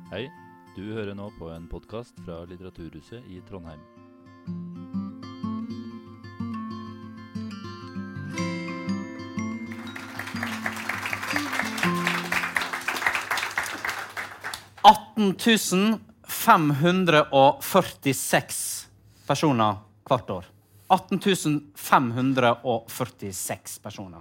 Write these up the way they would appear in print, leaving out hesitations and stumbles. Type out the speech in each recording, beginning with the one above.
Hei, du hører nå på en podcast fra Litteraturhuset i Trondheim. $18,546 personer hvert år. 18,546 personer.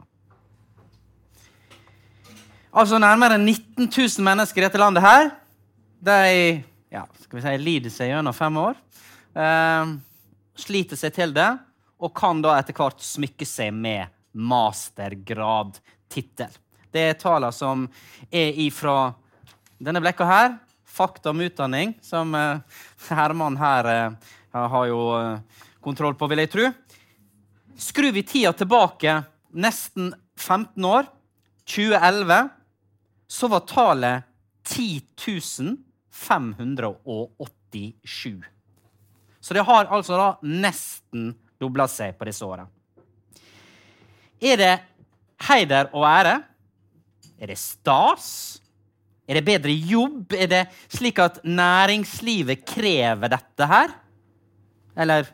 Altså nærmere 19,000 mennesker i dette landet her. De, skal vi si, lider seg gjennom 5 år. Sliter seg til det, og kan da etter hvert smykke seg med mastergrad-titel. Det er taler som er ifra denne blekka her, fakta om utdanning, som Herman her har jo kontroll på, vil jeg tro. Skru vi tida tilbake nesten 15 år, 2011, så var tallet 10,587. Så det har altså da nesten doblet seg på disse årene. Er det heider og ære? Er det stas? Er det bedre jobb? Er det slik at næringslivet krever dette her? Eller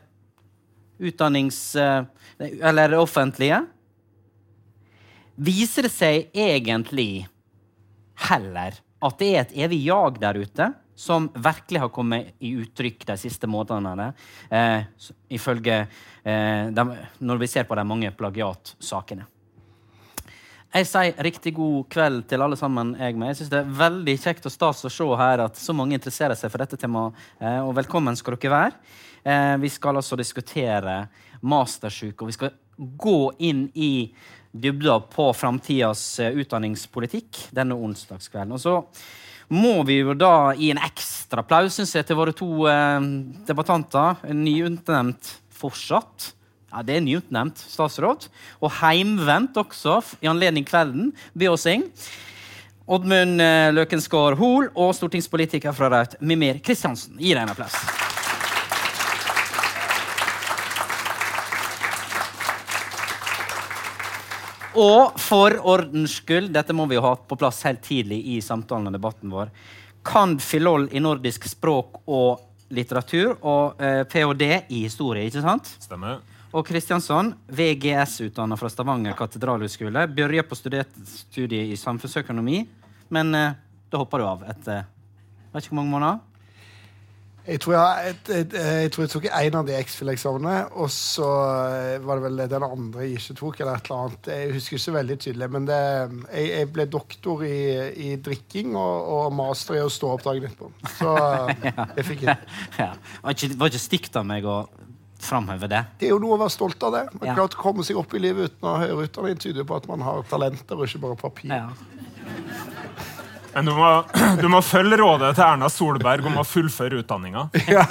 eller det offentlige? Viser det seg egentlig heller at det er et evig jag der ute, som virkelig har kommet i uttrykk de siste månedene, ifølge når vi ser på de mange plagiatsakene. Jeg sier riktig god kveld til alle sammen, jeg synes det er veldig kjekt og stas å se her at så mange interesserer seg for dette temaet, og velkommen skal dere være. Vi skal altså diskutere mastersyke, og vi skal gå inn i dybda på fremtidens utdanningspolitikk denne onsdagskvelden. Og så må vi jo da i en ekstra applaus, synes jeg, til våre 2 debattanter, nyutnevnt fortsatt. Ja, det er nyutnevnt statsråd, og heimvendt også i anledning kvelden, Bjåsing. Oddmund Løkensgård Hol og stortingspolitiker fra Rødt, Mimir Kristiansen. Gi deg en applaus. Og for ordens skyld, dette må vi jo ha på plass helt tidlig i samtalen og debatten vår, Cand.Philol i nordisk språk og litteratur, og PhD i historie, ikke sant? Stemmer. Og Kristiansson, VGS-utdannet fra Stavanger katedralhøgskole, begynte på studiet i samfunnsøkonomi, men da hoppet du av etter, vet ikke hvor mange måneder? Jeg tror jeg tok en av de X-Fill-eksamene, og så var det vel den andre jeg ikke tok, eller et eller annet. Jeg husker ikke så veldig tydelig, men jeg ble doktor i drikking og master i å stå opp dagen etterpå. Så jeg fikk det. Ja. Var ikke stygt av meg å framhøve det? Det er jo noe å være stolt av det. Man kan klart komme seg opp i livet uten å ha høyere utdanning, tyder på at man har talenter og ikke bare papir. Ja. Men du må følge rådet til Erna Solberg om å fullføre utdanninga. Ja.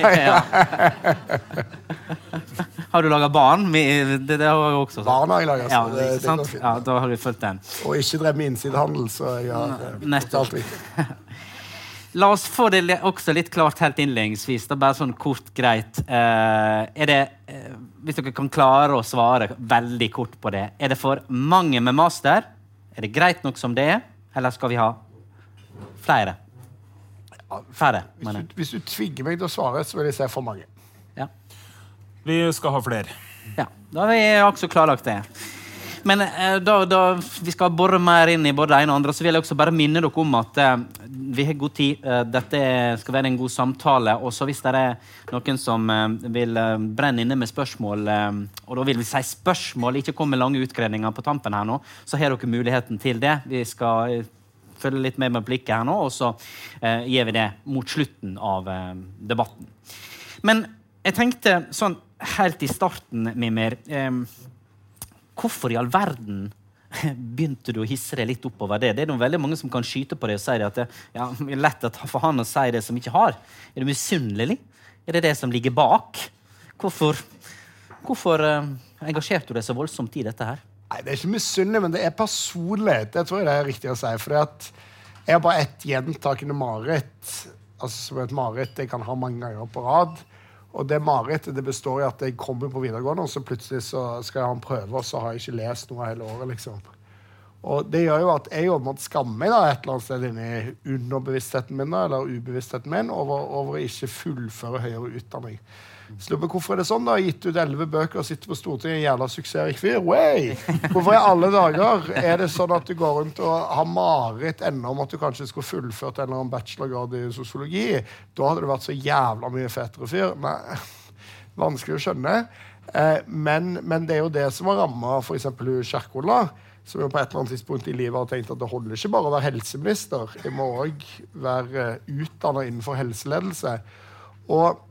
Har du laget barn? Det har jeg også. Barn har jeg laget. Ja, sant? Ja, da har du følt den. Og ikke drev med innsidehandel, så jeg har alt viktig. La oss få det også litt klart helt innledningsvis, da bare sånn kort greit. Er det, hvis dere kan klare å svare veldig kort på det, er det for mange med master? Er det greit nok som det er? Eller skal vi ha flere? Færre, mener jeg. Hvis du tvinger meg til å svare, så vil jeg si for mange. Ja. Vi skal ha flere. Ja, da har vi også klarlagt det. Men da vi skal borre mer inn i både det ene og andre, så vil jeg også bare minne dere om at vi har god tid. Dette skal være en god samtale, og så hvis det er noen som vil brenne inne med spørsmål, og da vil vi si spørsmål, ikke komme med lange utgredninger på tampen her nå, så har dere muligheten til det. Vi skal følge litt med blikket her nå, og så gjør vi det mot slutten av debatten. Men jeg tenkte sånn helt i starten, Mimir, hvorfor i all verden begynte du å hisse deg litt oppover det? Det er veldig mange som kan skyte på det og si det at det er lett for han å si det som ikke har. Er du misunnelig? Er det det som ligger bak? Hvorfor engasjerte du deg så voldsomt i dette her? Nei, det er ikke misunnelig, men det er personlig. Det tror jeg det er riktig å si. For jeg har bare et gjentakende mareritt. Altså som et mareritt jeg kan ha mange ganger på rad. Og det marerittet det består i at jeg kommer på videregående, og så plutselig så skal jeg ha en prøve, og så har jeg ikke lest noe hele året, liksom. Og det gjør jo at jeg måtte skamme meg da, et eller annet sted inne i underbevisstheten min da, eller ubevisstheten min over å ikke fullføre høyere utdanning. Så lurer på hvorfor det sånn da? Jeg har gitt ut 11 bøker og sitter på Stortinget, en jævla suksessrik fyr. Way! Hvorfor i alle dager det sånn at du går rundt og har mareritt enda om at du kanskje skulle fullført en eller annen bachelorgrad i sosiologi? Da hadde du vært så jævla mye fetere fyr. Nei, vanskelig å skjønne. Men det jo det som har rammet for eksempel Kjerkol da, som jo på et eller annet tidspunkt i livet har tenkt at det holder ikke bare å være helseminister, jeg må også være utdannet innenfor helseledelse. Og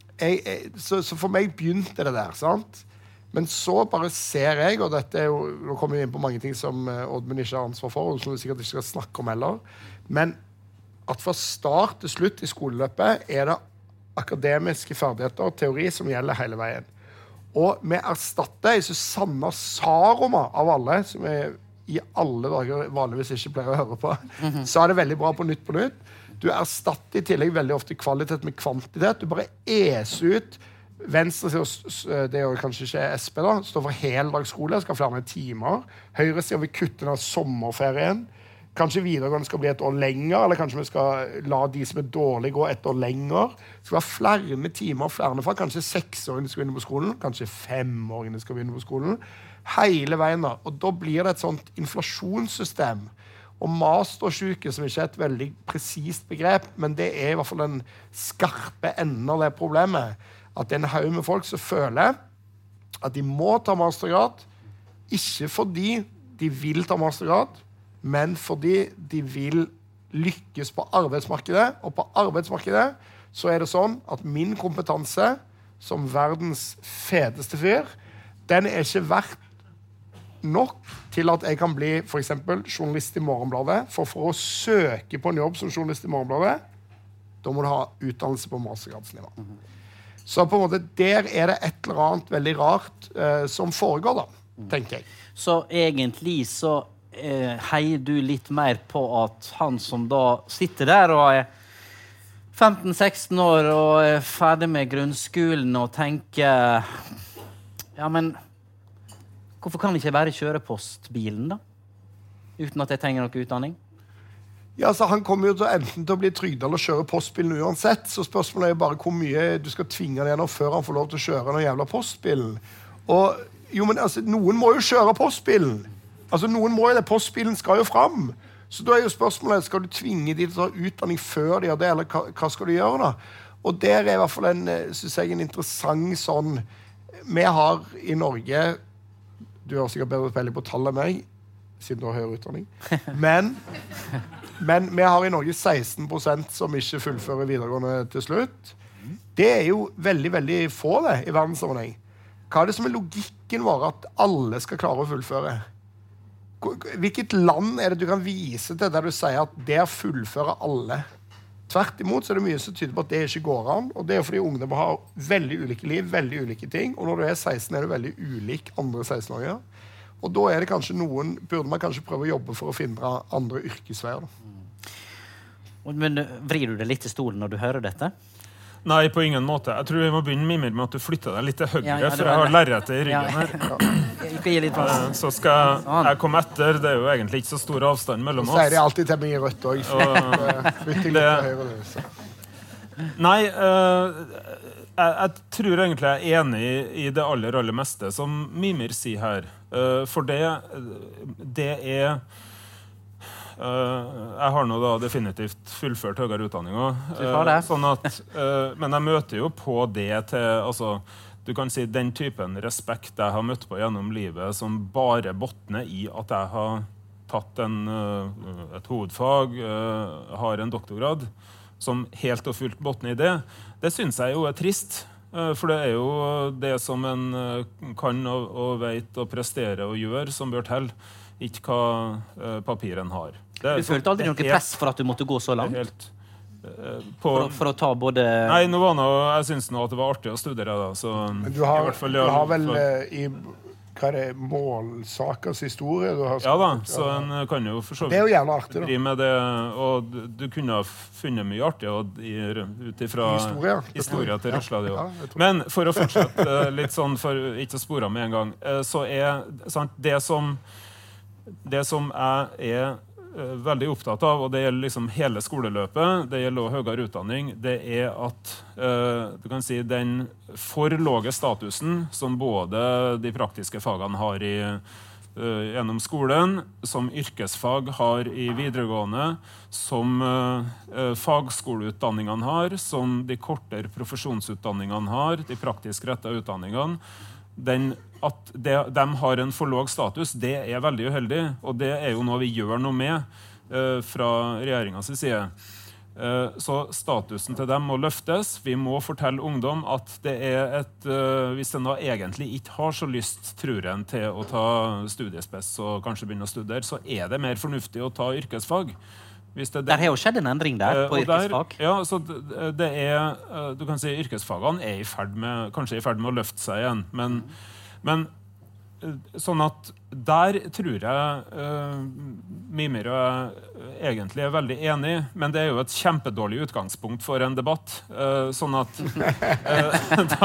så for meg begynte det der, sant? Men så bare ser jeg, og dette jo, nå kommer vi inn på mange ting som Oddmund ikke har ansvar for, og som vi sikkert ikke skal snakke om heller, men at fra start til slutt i skoleløpet det akademiske ferdigheter og teori som gjelder hele veien. Og vi erstatter Susanna Saroma av alle, som i alle dager vanligvis ikke pleier å høre på, så det veldig bra på Nytt på Nytt. Du erstatter i tillegg veldig ofte kvalitet med kvantitet. Du bare eser ut. Venstre sier, det gjør kanskje ikke SP da, står for heldagsskole, skal flere med timer. Høyre sier vi kutter ned sommerferien. Kanskje videregående skal bli et år lenger, eller kanskje vi skal la de som dårlige gå et år lenger. Det skal være flere timer, flere fag. Kanskje 6-åringene skal begynne på skolen, kanskje 5-åringene skal begynne på skolen. Hele veien da. Og da blir det et sånt inflasjonssystem. Og mastersyke, som ikke et veldig presist begrep, men det i hvert fall den skarpe enden av det problemet, at det en haug med folk som føler at de må ta mastergrad, ikke fordi de vil ta mastergrad, men fordi de vil lykkes på arbeidsmarkedet. Og på arbeidsmarkedet så det sånn at min kompetanse som verdens feteste fyr, den ikke verdt nok til at jeg kan bli for eksempel journalist i Morgenbladet. For å søke på en jobb som journalist i Morgenbladet, da må du ha utdannelse på mastergradsnivå. Så på en måte, der det et eller annet veldig rart som foregår da, tenker jeg. Så egentlig så heier du litt mer på at han som da sitter der og 15-16 år og ferdig med grunnskolen og tenker, ja, men hvorfor kan jeg ikke bare kjøre postbilen da? Uten at jeg trenger noe utdanning? Ja, så han kommer jo enten til å bli trygd eller kjøre postbilen uansett, så spørsmålet jo bare hvor mye du skal tvinge det gjennom før han får lov til å kjøre den jævla postbilen. Og jo, men altså, noen må jo kjøre postbilen. Altså, noen må jo det, postbilen skal jo fram. Så da jo spørsmålet, skal du tvinge de til å ta utdanning før de gjør det, eller hva skal du gjøre da? Og der i hvert fall synes jeg, en interessant sånn, vi har i Norge, du har sikkert bedre peiling på tall enn meg, siden du har høyere utdanning. Men vi har i Norge 16% som ikke fullfører videregående til slutt. Det jo veldig, veldig få det i verdenssammenheng. Hva det som logikken vår at alle skal klare å fullføre? Hvilket land det du kan vise til der du sier at der fullfører alle? Tvert imot så det mye som tyder på at det ikke går an, og det fordi ungdommer har veldig ulike liv, veldig ulike ting, og når du 16 du veldig ulik andre 16-åringer. Og da det kanskje burde man kanskje prøve å jobbe for å finne andre yrkesveier. Men vrir du det litt i stolen når du hører dette? Nei, på ingen måte. Jeg tror vi må begynne Mimir med at du flytter deg litt til høyre, for jeg har lerretet i ryggen her. Jeg skal gi litt plass. Så skal jeg komme etter. Det jo egentlig ikke så stor avstand mellom oss. Så sier de alltid til meg i rødt også. Flytting litt til høyre. Nei, jeg tror egentlig jeg enig i det aller meste som Mimir sier her. For det jeg har nå da definitivt fullført høyere utdanning sånn at, men jeg møter jo på det til, altså, du kan si den typen respekt jeg har møtt på gjennom livet som bare bottner i at jeg har tatt et hovedfag, har en doktorgrad, som helt og fullt bottner i det. Det synes jeg jo trist, for det jo det som en kan og vet og prestere og gjør som bør til, ikke hva papiren har. Du følte aldri noe press for at du måtte gå så langt? For å ta både... Nei, jeg synes nå at det var artig å studere da, så... Men du har vel i hva målsakers historie du har... Ja da, så en kan jo for så vidt... Det jo jævla artig da. Med det, og du kunne ha funnet mye artig ut ifra historia til Russland. Ja, men for å fortsette litt sånn, for ikke å spore med en gang, så sant, det som det som jeg veldig opptatt av, og det gjelder liksom hele skoleløpet, det gjelder også høyere utdanning, det at du kan si den for lave statusen som både de praktiske fagene har gjennom skolen, som yrkesfag har i videregående, som fagskoleutdanningene har, som de kortere profesjonsutdanningene har, de praktisk rettede utdanningene, at de har en for låg status, det veldig uheldig, og det jo noe vi gjør noe med fra regjeringens side. Så statusen til dem må løftes. Vi må fortelle ungdom at det hvis en da egentlig ikke har så lyst, tror en, til å ta studiespes og kanskje begynne å studere, så det mer fornuftig å ta yrkesfag. Der har jo skjedd en endring der på yrkesfag. Ja, så det du kan si yrkesfagene kanskje i ferd med å løfte seg igjen, men sånn at der tror jeg Mimir og jeg egentlig veldig enig, men det jo et kjempedårlig utgangspunkt for en debatt, sånn at da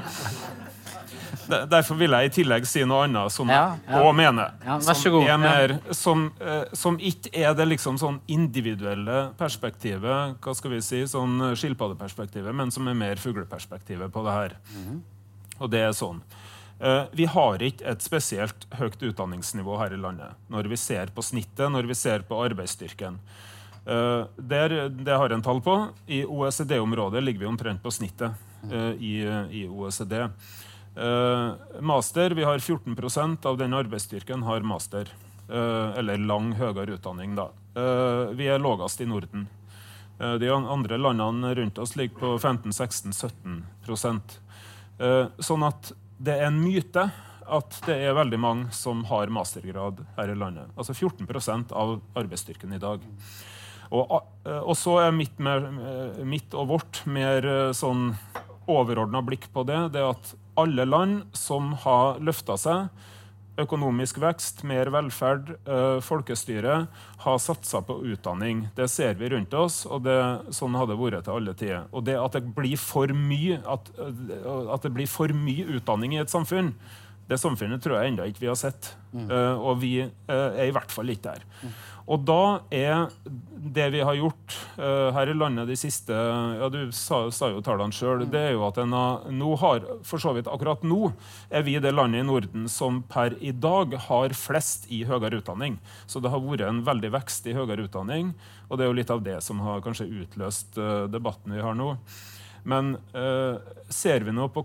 derfor vil jeg i tillegg si noe annet som jeg også mener. Ja, vær så god. Som ikke det liksom sånn individuelle perspektivet, hva skal vi si, sånn skilpaddeperspektivet, men som mer fugleperspektivet på det her. Og det sånn. Vi har ikke et spesielt høyt utdanningsnivå her i landet, når vi ser på snittet, når vi ser på arbeidsstyrken. Det har en tall på. I OECD-området ligger vi omtrent på snittet i OECD. Master, vi har 14% av den arbeidsstyrken har master, eller lang høyere utdanning da. Vi lavest i Norden. De andre landene rundt oss ligger på 15, 16, 17%. Sånn at det en myte at det veldig mange som har mastergrad her i landet. Altså 14% av arbeidsstyrken i dag. Og så mitt og vårt mer sånn overordnet blikk på det at alle land som har løftet seg, økonomisk vekst, mer velferd, folkestyre, har satset på utdanning. Det ser vi rundt oss, og sånn har det vært til alle tider. Og det at det blir for mye, at det blir for mye utdanning i et samfunn, det samfunnet tror jeg enda ikke vi har sett. Og vi i hvert fall ikke der. Og da det vi har gjort her i landet de siste, ja du sa jo tallene selv, det jo at nå har, for så vidt akkurat nå, vi det landet i Norden som per i dag har flest i høyere utdanning. Så det har vært en veldig vekst i høyere utdanning, og det jo litt av det som har kanskje utløst debatten vi har nå. Men ser vi nå på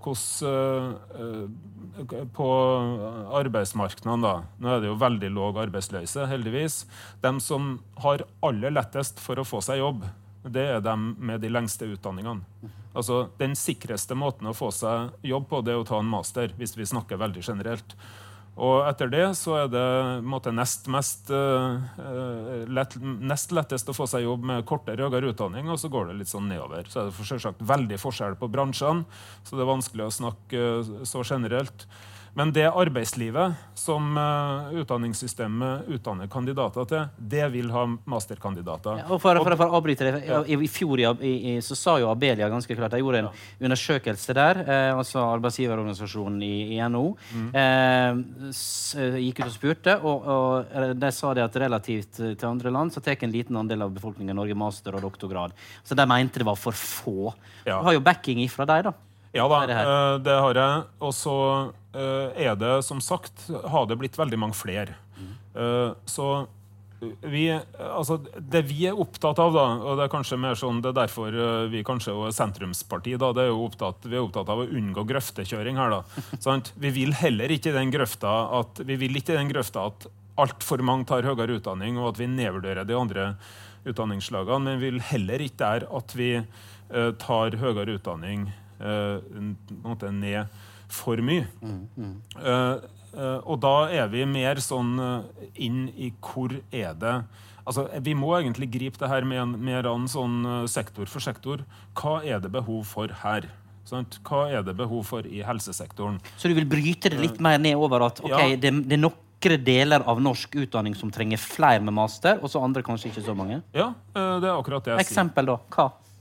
på arbeidsmarkedene da, nå det jo veldig låg arbeidsløse heldigvis, de som har aller lettest for å få seg jobb, det dem med de lengste utdanningene. Altså den sikreste måten å få seg jobb på, det å ta en master, hvis vi snakker veldig generelt. Og etter det så det nest lettest å få seg jobb med kortere høyere utdanning, og så går det litt sånn nedover. Så det selvsagt veldig forskjell på bransjene, så det vanskelig å snakke så generelt. Men det arbeidslivet som utdanningssystemet utdanner kandidater til, det vil ha masterkandidater. Ja, og for å avbryte det, i fjor så sa jo Abelia ganske klart, de gjorde en undersøkelse der, altså arbeidsgiverorganisasjonen i NHO, gikk ut og spurte, og de sa det at relativt til andre land, så tek en liten andel av befolkningen i Norge master og doktorgrad. Så de mente det var for få. Du har jo backing ifra deg da. Ja da, det har jeg. Og så det, som sagt, har det blitt veldig mange flere. Så det vi opptatt av da, og det kanskje mer sånn, det derfor vi kanskje er sentrumsparti da, vi er opptatt av å unngå grøftekjøring her da. Sant? Vi vil heller ikke i den grøfta at alt for mange tar høyere utdanning, og at vi nedvurderer de andre utdanningsslagene, men vi vil heller ikke der at vi tar høyere utdanning ned for mye. Og da vi mer sånn inn i hvor det altså, vi må egentlig gripe det her med mer an sånn sektor for sektor. Hva det behov for her? Sant? Hva det behov for i helsesektoren? Så du vil bryte det litt mer ned over at det noen deler av norsk utdanning som trenger flere med master, og så andre kanskje ikke så mange? Ja, det akkurat det jeg sier. Eksempel da, hva?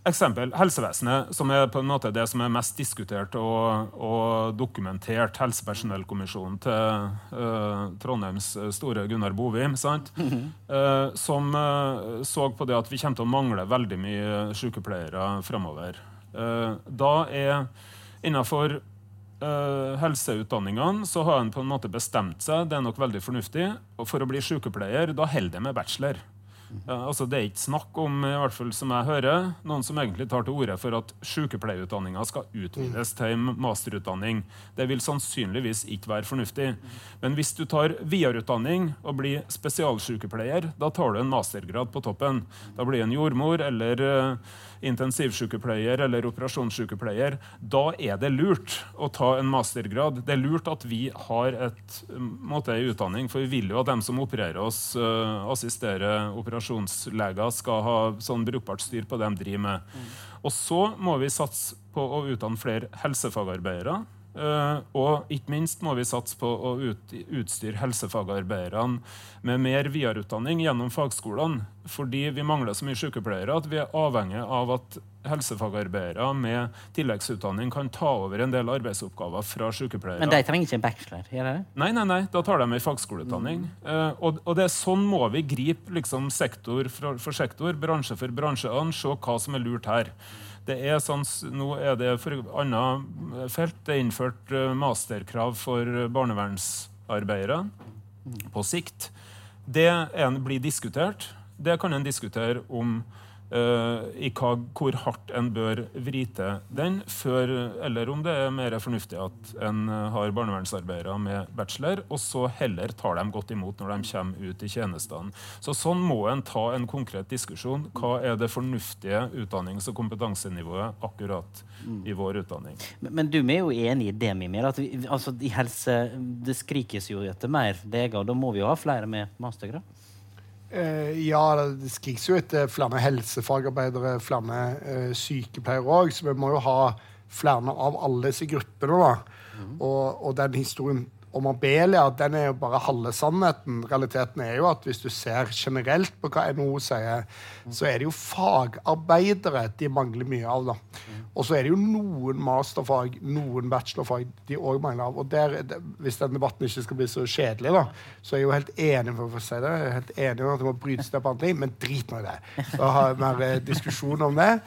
eksempel, helsevesenet, som på en måte det som mest diskutert og dokumentert, helsepersonellkommisjonen til Trondheims store Gunnar Bovim, sant? Som så på det at vi kommer til å mangle veldig mye sykepleiere fremover. Da innenfor helseutdanningene så har en på en måte bestemt seg, det nok veldig fornuftig, og for å bli sykepleier, da holder det med bachelor. Altså det ikke snakk om, i hvert fall som jeg hører, noen som egentlig tar til orde for at sykepleierutdanningen skal utvides til en masterutdanning. Det vil sannsynligvis ikke være fornuftig. Men hvis du tar videreutdanning og blir spesialsykepleier, da tar du en mastergrad på toppen. Da blir en jordmor eller intensivsykepleier eller operasjonssykepleier. Da det lurt å ta en mastergrad. Det lurt at vi har en utdanning, for vi vil jo at de som opererer oss, assisterer operasjonsleger, skal ha sånn brukbart styr på det de driver med. Og så må vi satse på å utdanne flere helsefagarbeidere, og ikke minst må vi satse på å utstyre helsefagarbeiderne med mer videreutdanning gjennom fagskolene, fordi vi mangler så mye sykepleiere at vi avhengig av at helsefagarbeidere med tilleggsutdanning kan ta over en del arbeidsoppgaver fra sykepleiere. Men de trenger ikke en bachelor, gjør det? Nei, da tar de en fagskoleutdanning. Og det sånn må vi gripe liksom, sektor for sektor, bransje for bransje, se hva som lurt her. Det sånn, nå det for annet felt, det innført masterkrav for barnevernsarbeidere på sikt. Det blir diskutert. Det kan en diskutere om hvor hardt en bør vrite den før, eller om det mer fornuftig at en har barnevernsarbeidere med bachelor, og så heller tar dem godt imot når de kommer ut i tjenestene. Så sånn må en ta en konkret diskusjon. Hva det fornuftige utdannings- og kompetansenivået akkurat i vår utdanning? Men du jo enig i det, Mimir, at altså, i helse, det skrikes jo etter mer leger, og da må vi jo ha flere med mastergrad? Ja, det skrikes jo etter flere helsefagarbeidere, flere sykepleiere også, så vi må jo ha flere av alle disse gruppene da. Og den historien om Abelia, den jo bare halve sannheten. Realiteten jo at hvis du ser generelt på hva NHO sier, så det jo fagarbeidere de mangler mye av da. Og så det jo noen masterfag, noen bachelorfag de også mangler av. Og hvis den debatten ikke skal bli så kjedelig da, så jeg jo helt enig for å si det. Jeg helt enig om at det må brytes det på andre ting, men drit nå i det. Så har jeg mer diskusjon om det.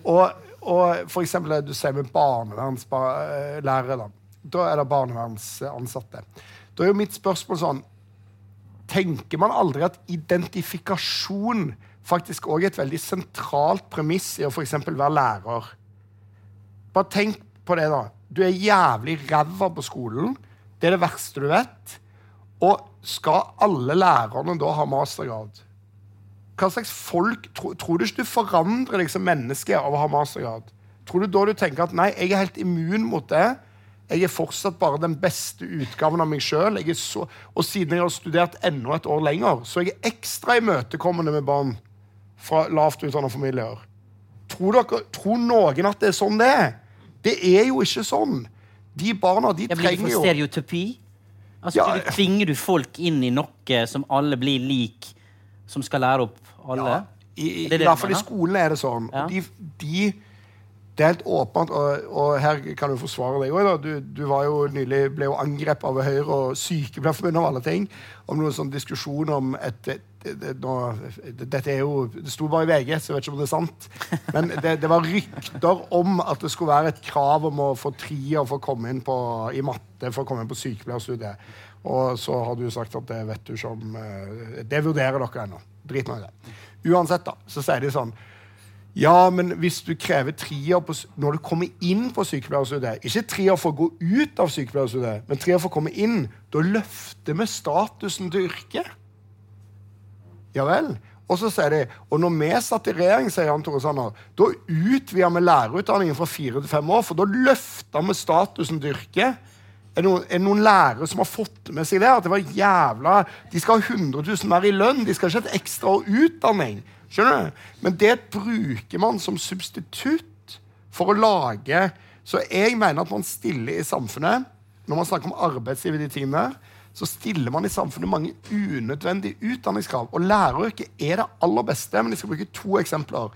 Og for eksempel det du sier med barnevernslærere da. Da det barnevernsansatte. Da jo mitt spørsmål sånn, tenker man aldri at identifikasjon faktisk også et veldig sentralt premiss i å for eksempel være lærer? Bare tenk på det da. Du jævlig ræva på skolen. Det det verste du vet. Og skal alle lærerne da ha mastergrad? Hva slags folk, tror du ikke du forandrer deg som menneske av å ha mastergrad? Tror du da du tenker at nei, jeg helt immun mot det, jeg fortsatt bare den beste utgaven av meg selv. Og siden jeg har studert enda et år lenger, så jeg ekstra imøtekommende med barn fra lavt utdannede familier. Tror noen at det sånn det Det jo ikke sånn. De barna, de trenger jo... Blir det for stereotypi? Altså, tvinger du folk inn i noe som alle blir lik, som skal lære opp alle? Ja, i hvert fall i skolen det sånn. Ja. Det helt åpent, og her kan du forsvare deg også. Du var jo nylig, ble jo angrep av Høyre og Sykepleierforbundet av alle ting, om noen sånn diskusjon om dette jo, det sto bare i VG, så jeg vet ikke om det sant, men det var rykter om at det skulle være et krav om å få 3 for å komme inn i matte, for å komme inn på sykepleierstudiet. Og så har du sagt at det vet du ikke om, det vurderer dere ennå. Drit nå i det. Uansett da, så sier de sånn, ja, men hvis du krever 3 når du kommer inn på sykepleierstudiet, ikke 3 for å gå ut av sykepleierstudiet, men 3 for å komme inn, da løfter vi statusen til yrket. Ja vel. Og så sier de, og når vi satt i regjering, sier Jan Tore Sanner, da utvider vi lærerutdanningen fra 4 til 5 år, for da løfter vi statusen til yrket. Noen lærere som har fått med seg det, at det var jævla, de skal ha 100 000 mer i lønn, de skal ikke ha et ekstra år utdanning. Skjønner du? Men det bruker man som substitutt for å lage. Så jeg mener at man stiller i samfunnet, når man snakker om arbeidsliv i de tingene, så stiller man i samfunnet mange unødvendige utdanningskrav. Og læreryrket det aller beste, men jeg skal bruke 2 eksempler.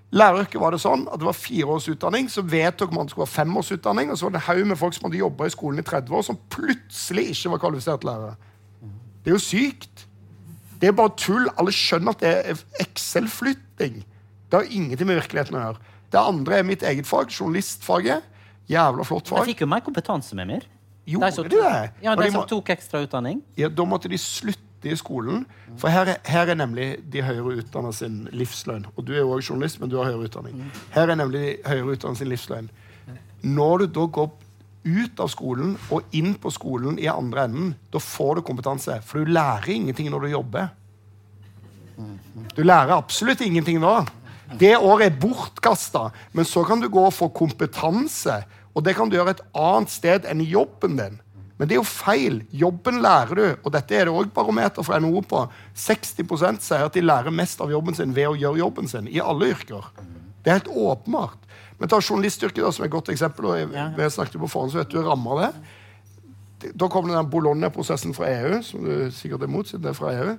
Læreryrket var det sånn at det var 4 års utdanning, så vedtok man at det skulle være 5 års utdanning, og så var det en haug med folk som hadde jobbet i skolen i 30 år, som plutselig ikke var kvalifisert lærere. Det er jo sykt. Det er bare tull. Alle skjønner at det er Excel-flytting. Det har ingenting med virkeligheten å gjøre. Det andre er mitt eget fag, journalistfaget. Jævla flott fag. De fikk jo mer kompetanse med mer. Gjorde de det? Ja, de som tok ekstra utdanning. Ja, da måtte de slutte i skolen, for her er nemlig de høyere utdannet sin livslønn. Og du er jo også journalist, men du har høyere utdanning. Her er nemlig de høyere utdannet sin livslønn. Når du da går ut av skolen og inn på skolen i andre enden, da får du kompetanse, for du lærer ingenting når du jobber. Du lærer absolutt ingenting da. Det året er bortkastet, men så kan du gå og få kompetanse, og det kan du gjøre et annet sted enn i jobben din. Men det er jo feil. Jobben lærer du, og dette er det også barometer fra NHO på. 60% sier at de lærer mest av jobben sin ved å gjøre jobben sin, i alle yrker. Det er helt åpenbart. Men ta journalistyrket da, som er et godt eksempel, og vi snakket på forhånd, så vet du rammer det. Da kom den Bologna-prosessen fra EU, som du sikkert er mot, siden det er fra EU.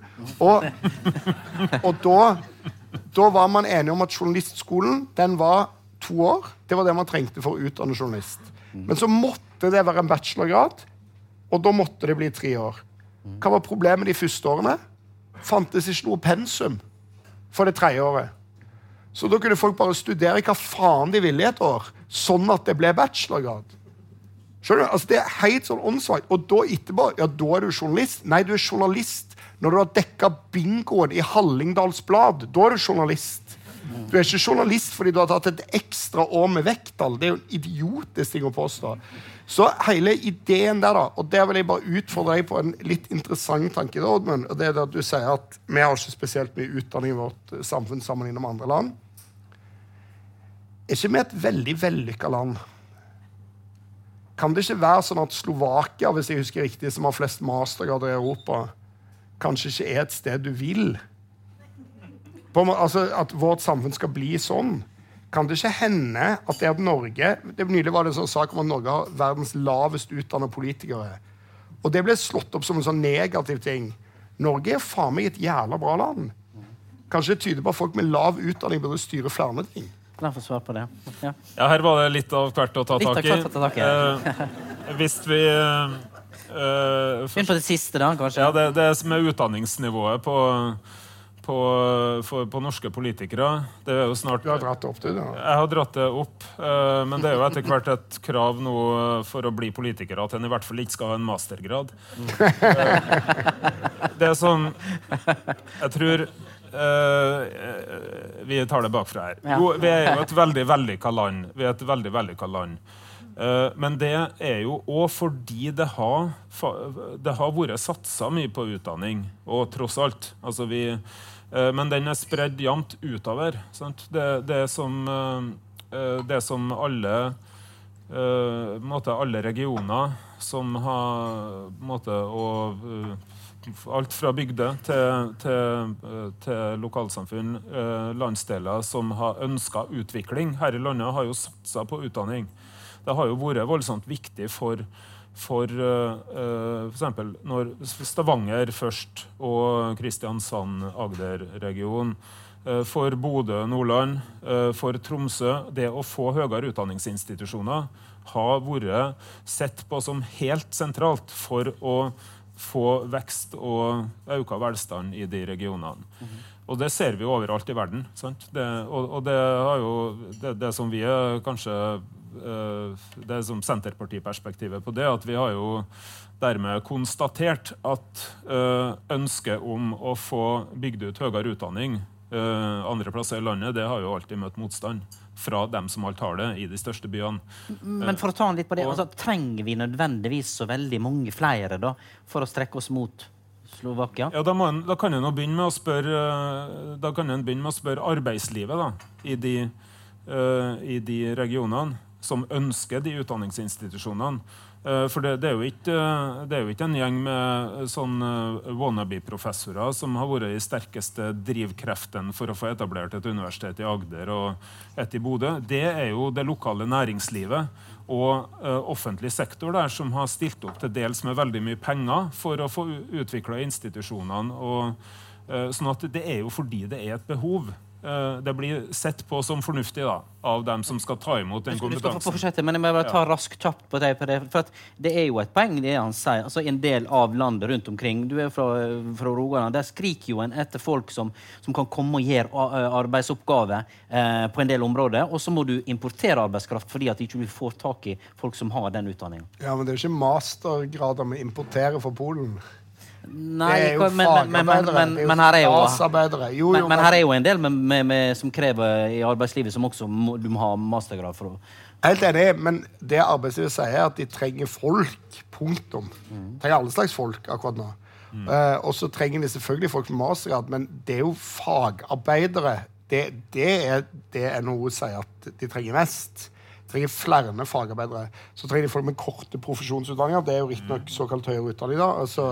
Og da var man enige om at journalistskolen, den var 2 år. Det var det man trengte for å utdanne journalist. Men så måtte det være en bachelorgrad, og da måtte det bli 3 år. Hva var problemet de første årene? Fantes ikke noe pensum for det 3. året. Så da kunne folk bare studere hva faen de ville i et år, sånn at det ble bachelorgrad. Skjønner du? Altså, det er helt sånn åndssvagt. Og da etterpå, ja, da er du journalist. Nei, du er journalist når du har dekket bingoen i Hallingdals Blad. Da er du journalist. Du er ikke journalist fordi du har tatt et ekstra år med vekttall. Det er jo en idiotisk ting å påstå. Så hele ideen der da, og der vil jeg bare utfordre deg på en litt interessant tanke, Oddmund, og det er at du sier at vi har ikke spesielt mye utdanning i vårt samfunn sammenlignet med andre land. Er ikke vi et veldig vellykket land? Kan det ikke være sånn at Slovakia, hvis jeg husker riktig, som har flest mastergrader i Europa, kanskje ikke er et sted du vil? Altså at vårt samfunn skal bli sånn. Kan det ikke hende at det at Norge, nylig var det en sånn sak om at Norge har verdens lavest utdannede politikere, og det ble slått opp som en sånn negativ ting. Norge er faen meg et jævla bra land. Kanskje det tyder på at folk med lav utdanning burde styre flere ting. La meg få svar på det. Ja, her var det litt av hvert å ta tak i. Hvis vi... Begynn på det siste da, kanskje. Ja, det som er utdanningsnivået på norske politikere. Det er jo snart... Du har dratt det opp, du da? Jeg har dratt det opp, men det er jo etter hvert et krav nå for å bli politikere at en i hvert fall ikke skal ha en mastergrad. Det er sånn... Jeg tror... vi tar det bakfra her. Jo, vi er jo et veldig vellykket land. Men det er jo også fordi det har vært satset mye på utdanning, og tross alt. Altså men den er spredd jevnt utover. Sant? Det som alle regioner som har alt fra bygde til lokalsamfunn, landsdeler som har ønsket utvikling her i landet, har jo satset på utdanning. Det har jo vært voldsomt viktig for eksempel når Stavanger først og Kristiansand, Agder-region, for Bodø, Nordland, for Tromsø, det å få høyere utdanningsinstitusjoner har vært sett på som helt sentralt for å få vekst og økt velstand i de regionene. Og det ser vi overalt i verden. Sant? Det har jo det som vi er kanskje det som Senterpartiperspektivet på det, at vi har jo dermed konstatert at ønsket om å få bygd ut høyere utdanning andre plasser i landet, det har jo alltid møtt motstand fra dem som alt har det i de største byene. Men for å ta litt på det, altså, trenger vi nødvendigvis så veldig mange flere da, for å strekke oss mot Slovakia? Ja, da kan en begynne med å spørre arbeidslivet da, i de regionene som ønsker de utdanningsinstitusjonene. For det er jo ikke en gjeng med sånn wannabe-professorer som har vært de sterkeste drivkreftene for å få etablert et universitet i Agder og et i Bodø. Det er jo det lokale næringslivet og offentlig sektor der som har stilt opp til dels med veldig mye penger for å få utviklet institusjonene. Sånn at det er jo fordi det er et behov. det blir sett på som fornuftig da, av dem som skal ta imot den kompetansen. Du skal få fortsette, men jeg må bare ta raskt kjapt på det, for at det jo et poeng det han sier, altså en del av landet rundt omkring, du fra Rogaland, der skriker jo en etter folk som kan komme og gjøre arbeidsoppgaver på en del områder, og så må du importere arbeidskraft fordi at ikke du får tak i folk som har den utdanningen. Ja, men det jo ikke mastergrader vi importerer fra Polen. Nei, men her jo en del som krever i arbeidslivet som også du må ha mastergrad for å... Helt enig, men det arbeidslivet sier at de trenger folk, punktum. Trenger alle slags folk akkurat nå. Og så trenger de selvfølgelig folk med mastergrad, men det jo fagarbeidere. Det NHO sier at de trenger mest. De trenger flere fagarbeidere. Så trenger de folk med korte profesjonsutdanninger. Det jo riktig nok såkalt høyere utdanning da. Altså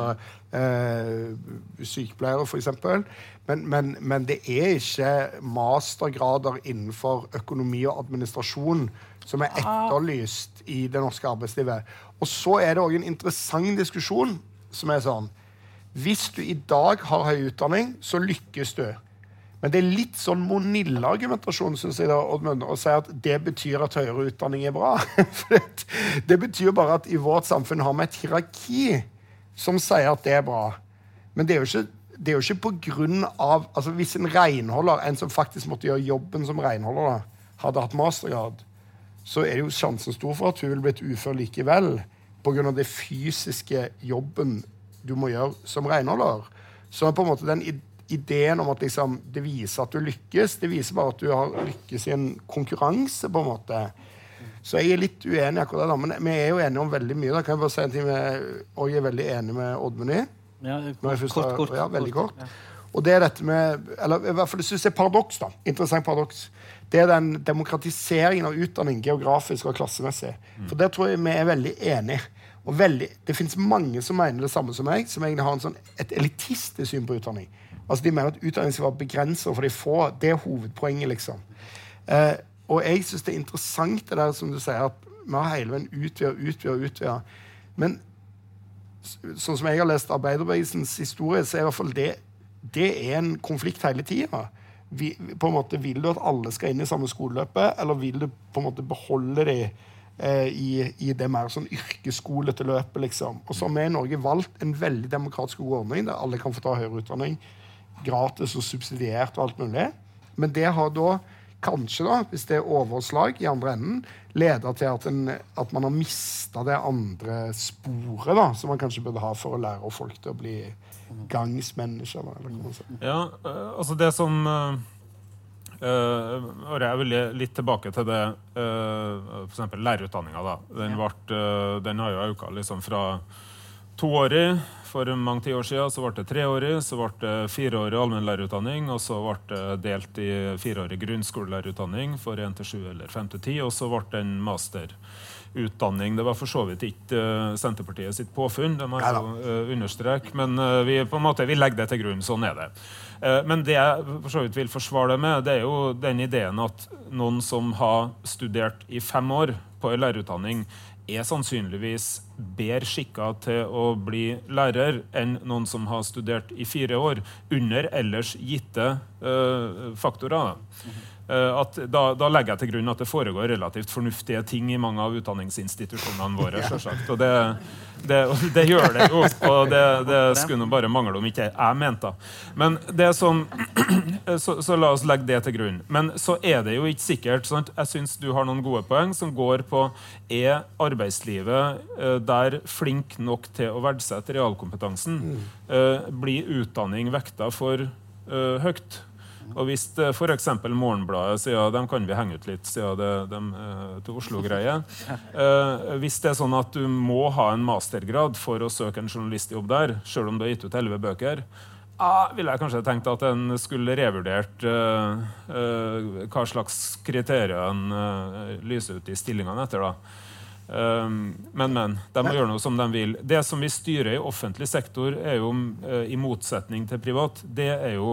sykepleiere for eksempel. Men det ikke mastergrader innenfor økonomi og administrasjon som etterlyst i det norske arbeidslivet. Og så det også en interessant diskusjon som sånn, hvis du i dag har høy utdanning, så lykkes du. Men det litt sånn Monilla-argumentasjon, synes jeg da, Oddmund, å si at det betyr at høyere utdanning bra. For det betyr bare at i vårt samfunn har vi et hierarki som sier at det bra. Men det jo ikke på grunn av, altså hvis en renholder, en som faktisk måtte gjøre jobben som renholder da, hadde hatt mastergrad, så det jo sjansen stor for at hun vil blitt ufør likevel, på grunn av det fysiske jobben du må gjøre som renholder. Så på en måte den ideen om at liksom, det viser at du lykkes, det viser bare at du har lykkes i en konkurranse på en måte. Så jeg litt uenig akkurat der, men vi jo enige om veldig mye. Da kan jeg bare si en ting og jeg veldig enig med Oddmund i. Ja, kort. Ja, veldig kort. Ja. Og det dette med, eller i hvert fall det synes jeg paradoks da, interessant paradoks. Det den demokratiseringen av utdanning, geografisk og klassemessig. For det tror jeg vi veldig enige. Og det finnes mange som mener det samme som meg, som egentlig har et elitistisk syn på utdanning. Altså de mener at utdanning skal være begrenset for de få. Det hovedpoenget liksom. Og jeg synes det interessant det der som du sier, at vi har hele veien utvidet. Men sånn som jeg har lest arbeiderbevegelsens historie, så i hvert fall det en konflikt hele tiden. På en måte vil du at alle skal inn i samme skoleløpet, eller vil du på en måte beholde det i det mer sånn yrkesskolete løpet, liksom. Og så har vi i Norge valgt en veldig demokratisk god ordning, der alle kan få ta høyere utdanning, gratis og subsidiert og alt mulig. Men det har da kanskje da, hvis det overslag i andre enden, leder til at man har mistet det andre sporet da, som man kanskje burde ha for å lære folk til å bli gangsmennesker. Eller hva man sier. Ja, altså det som... og jeg vil litt tilbake til det for eksempel lærerutdanningen da. Den har jo øket liksom fra 2-årig for mange 10 år siden, så ble det 3-årig, så ble det 4-årig allmennlærerutdanning, og så ble det delt i 4-årig grunnskolelærerutdanning for 1-7 eller 5-10, og så ble det en masterutdanning. Det var for så vidt ikke Senterpartiet sitt påfunn, det må jeg jo understreke, men vi legger det til grunn, sånn det. Men det jeg for så vidt vil forsvare det med, det jo den ideen at noen som har studert i 5 år på en lærerutdanning sannsynligvis bedre skikket til å bli lærer enn noen som har studert i 4 år under ellers gitte faktorer. At da legger jeg til grunn at det foregår relativt fornuftige ting i mange av utdanningsinstitusjonene våre, selvsagt. Og det gjør det jo, og det skulle nå bare mangle om ikke jeg mente. Men det som, så la oss legge det til grunn. Men så det jo ikke sikkert, sånn, jeg synes du har noen gode poeng som går på, arbeidslivet der flink nok til å verdsette realkompetansen, blir utdanning vekta for høyt. Og hvis for eksempel Morgenbladet sier de kan vi henge ut litt siden de til Oslo-greie hvis det sånn at du må ha en mastergrad for å søke en journalistjobb der, selv om du har gitt ut 11 bøker, ville jeg kanskje tenkt at en skulle revurdert hva slags kriterier en lyser ut i stillingene etter da. Men de må gjøre noe som de vil. Det som vi styrer i offentlig sektor jo i motsetning til privat, det jo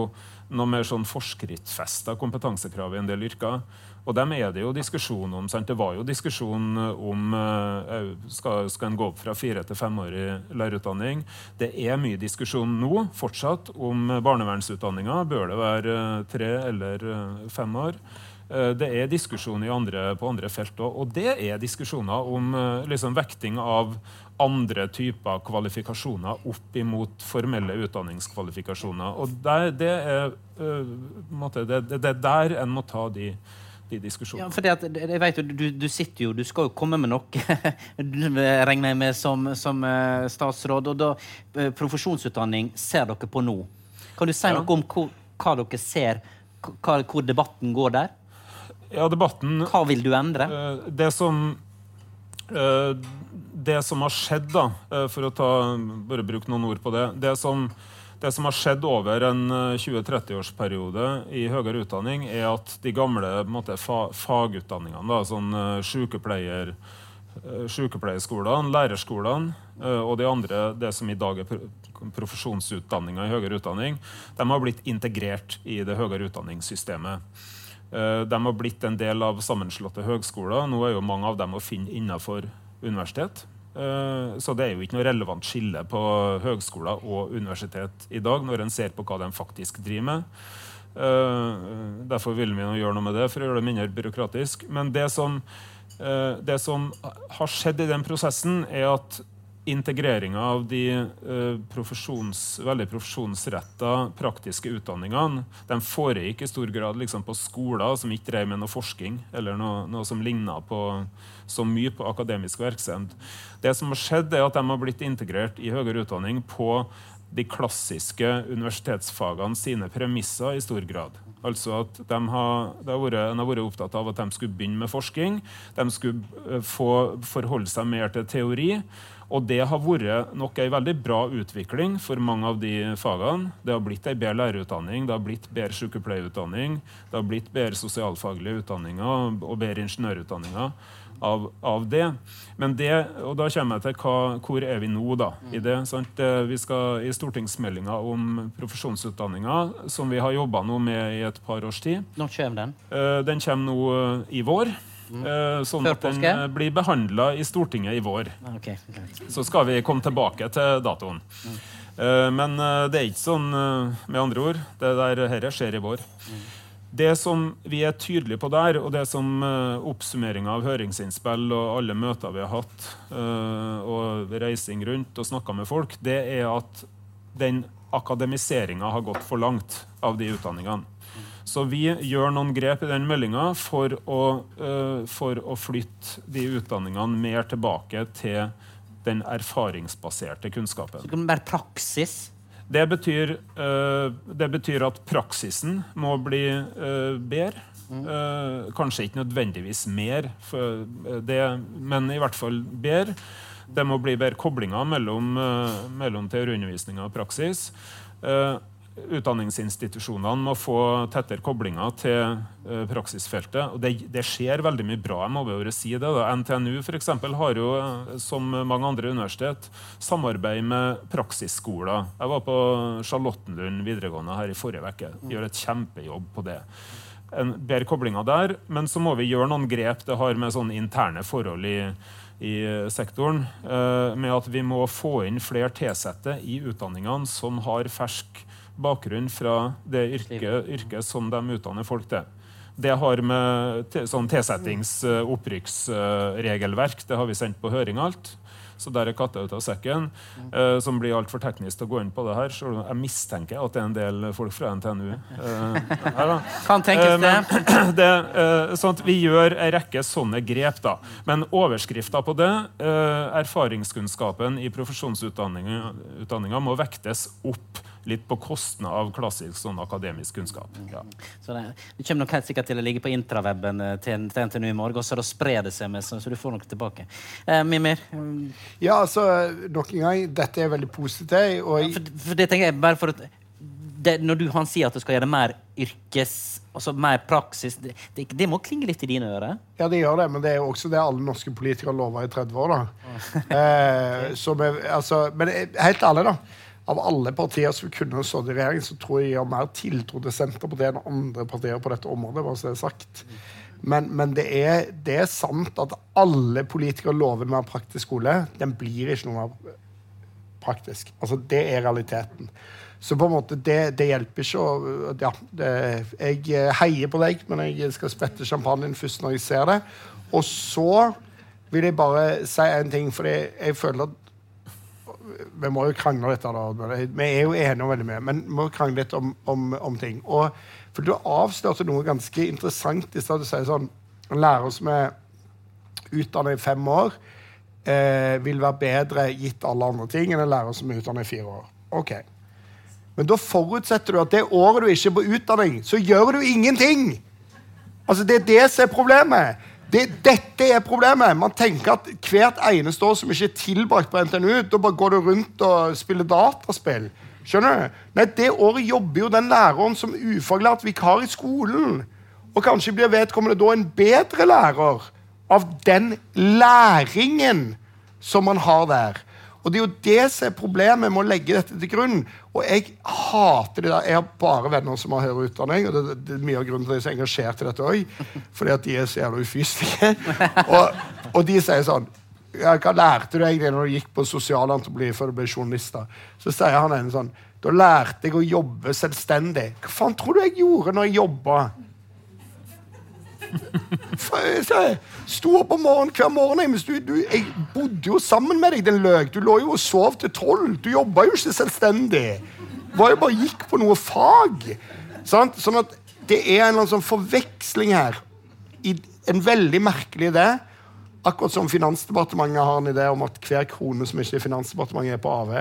noe mer sånn forskriftsfestet kompetansekrav i en del yrker. Og dem det jo diskusjon om, sant? Det var jo diskusjon om skal en gå opp fra 4 til 5 år i lærerutdanning. Det mye diskusjon nå, fortsatt, om barnevernsutdanninger. Bør det være 3 eller 5 år? Det diskusjon på andre felt også, og det diskusjoner om liksom, vekting av andre typer kvalifikasjoner opp imot formelle utdanningskvalifikasjoner. Og det der en må ta de diskusjonene. Ja, for jeg vet jo, du sitter jo, du skal jo komme med noe, regner jeg med som statsråd, og da profesjonsutdanning ser dere på nå. Kan du si noe om hva dere ser, hvor debatten går der? Ja, debatten... Hva vil du endre? Det som har skjedd da, for å bare bruke noen ord på det, det som har skjedd over en 20-30-årsperiode i høyere utdanning, at de gamle fagutdanningene, da, sånn sykepleierskolene, lærerskolene og de andre, det som i dag profesjonsutdanninger i høyere utdanning, de har blitt integrert i det høyere utdanningssystemet. De har blitt en del av sammenslåtte høgskoler. Nå jo mange av dem å finne innenfor universitet. Så det jo ikke noe relevant skille på høgskoler og universitet i dag, når en ser på hva de faktisk driver med. Derfor vil vi gjøre noe med det, for å gjøre det mindre byråkratisk. Men det som har skjedd i den prosessen, at integreringen av de veldig profesjonsrettede praktiske utdanningene, de foregikk i stor grad liksom, på skoler som ikke drev med noe forskning, eller noe som lignet på så mye på akademisk virksomhet. Det som har skjedd at de har blitt integrert i høyere utdanning på de klassiske universitetsfagene sine premisser i stor grad. Altså at en har vært opptatt av at de skulle begynne med forskning, de skulle forholde seg mer til teori, og det har vært nok en veldig bra utvikling for mange av de fagene. Det har blitt en bedre lærerutdanning, det har blitt bedre sykepleierutdanning, det har blitt bedre sosialfaglige utdanninger og bedre ingeniørutdanninger av det. Men og da kommer jeg til hvor vi nå da i det. Sant? Vi skal i stortingsmeldinga om profesjonsutdanninger, som vi har jobbet nå med i et par års tid. Når kommer den? Den kommer nå i vår. Sånn at den blir behandlet i Stortinget i vår. Okay. Så skal vi komme tilbake til datoen. Men det ikke sånn med andre ord. Det her skjer i vår. Det som vi tydelige på der, og det som oppsummeringen av høringsinnspill og alle møter vi har hatt, og reising rundt og snakket med folk, det at den akademiseringen har gått for langt av de utdanningene. Så vi gjør noen grep i den meldingen for å flytte de utdanningene mer tilbake til den erfaringsbaserte kunnskapen. Så kan det være praksis? Det betyr at praksisen må bli bedre. Kanskje ikke nødvendigvis mer, men i hvert fall bedre. Det må bli bedre koblinger mellom teoriundervisning og praksis. Utdanningsinstitusjonene må få tettere koblinger til praksisfeltet, og det skjer veldig mye bra, jeg må bare si det. NTNU for eksempel har jo, som mange andre universitet, samarbeid med praksisskoler. Jeg var på Charlottenlund videregående her i forrige uke, gjør et kjempejobb på det. En bedre koblinger der, men så må vi gjøre noen grep det har med sånne interne forhold i sektoren, med at vi må få inn flere tilsette i utdanningene som har fersk bakgrunn fra det yrket som de utdanner folk til. Det har med sånn tilsettings-opprykksregelverk, det har vi sendt på høring alt. Så der katta ut av sekken, som blir alt for teknisk til å gå inn på det her. Så jeg mistenker at det en del folk fra NTNU. Kan tenkes det. Sånn at vi gjør en rekke sånne grep da. Men overskriften på det, erfaringskunnskapen i profesjonsutdanningen må vektes opp litt på kostnad av klassisk sånn akademisk kunnskap. Ja. Så det kommer nok helt sikkert til å ligge på intrawebben til NTNU i morgen, og så sprer det seg med, så du får noe tilbake. Mimir? Ja, altså, nok en gang, dette veldig positivt. Og for det tenker jeg, bare for at når han sier at du skal gjøre mer altså mer praksis, det må klinge litt i dine ører. Ja, det gjør det, men det jo også det alle norske politikere lover i 30 år da. Men helt ærlig da, av alle partier som kunne ha stått i regjering, så tror jeg har mer tiltro til Senterpartiet enn andre partier på dette området, bare så det sagt. Men det er sant at alle politikere lover mer praktisk skole. Den blir ikke noe mer praktisk. Altså, det er realiteten. Så på en måte, det hjelper ikke å... Ja, jeg heier på deg, men jeg skal spette champagnen først når jeg ser det. Og så vil jeg bare si en ting, for jeg føler at vi må jo krangle litt da. Vi er jo enige om veldig mye, men vi må krangle litt om ting. Og for du avslørte noe ganske interessant i stedet du sier sånn, en lærer som er utdannet i 5 år vil være bedre gitt alle andre ting enn en lærer som er utdannet i 4 år. Ok. Men da forutsetter du at det året du ikke er på utdanning, så gjør du ingenting. Altså, det er det som er problemet. Dette er problemet. Man tenker at hvert eneste år som ikke er tilbrakt på NTNU, da bare går du rundt og spiller dataspill. Skjønner du? Nei, det året jobber jo den læreren som ufaglært vikar i skolen. Og kanskje blir vedkommende da en bedre lærer av den læringen som man har der. Og det er jo det som er problemet med å legge dette til grunn. Og jeg hater det der. Jeg har bare venner som har høyere utdanning, og det er mye av grunnen til at jeg er så engasjert i dette også, fordi at de er så jævla ufysiske. Og de sier sånn, ja, hva lærte du egentlig når du gikk på sosialantropologi før du ble journalist? Så sier han en sånn, da lærte jeg å jobbe selvstendig. Hva faen tror du jeg gjorde når jeg jobbet? Jeg sto opp om morgenen hver morgen, men jeg bodde jo sammen med deg, den løg. Du lå jo og sov til 12. Du jobbet jo ikke selvstendig. Du bare gikk på noe fag. Sant? Sånn at det er en eller annen sånn forveksling her. En veldig merkelig idé. Akkurat som Finansdepartementet har en idé om at hver krone som ikke er Finansdepartementet er på AV,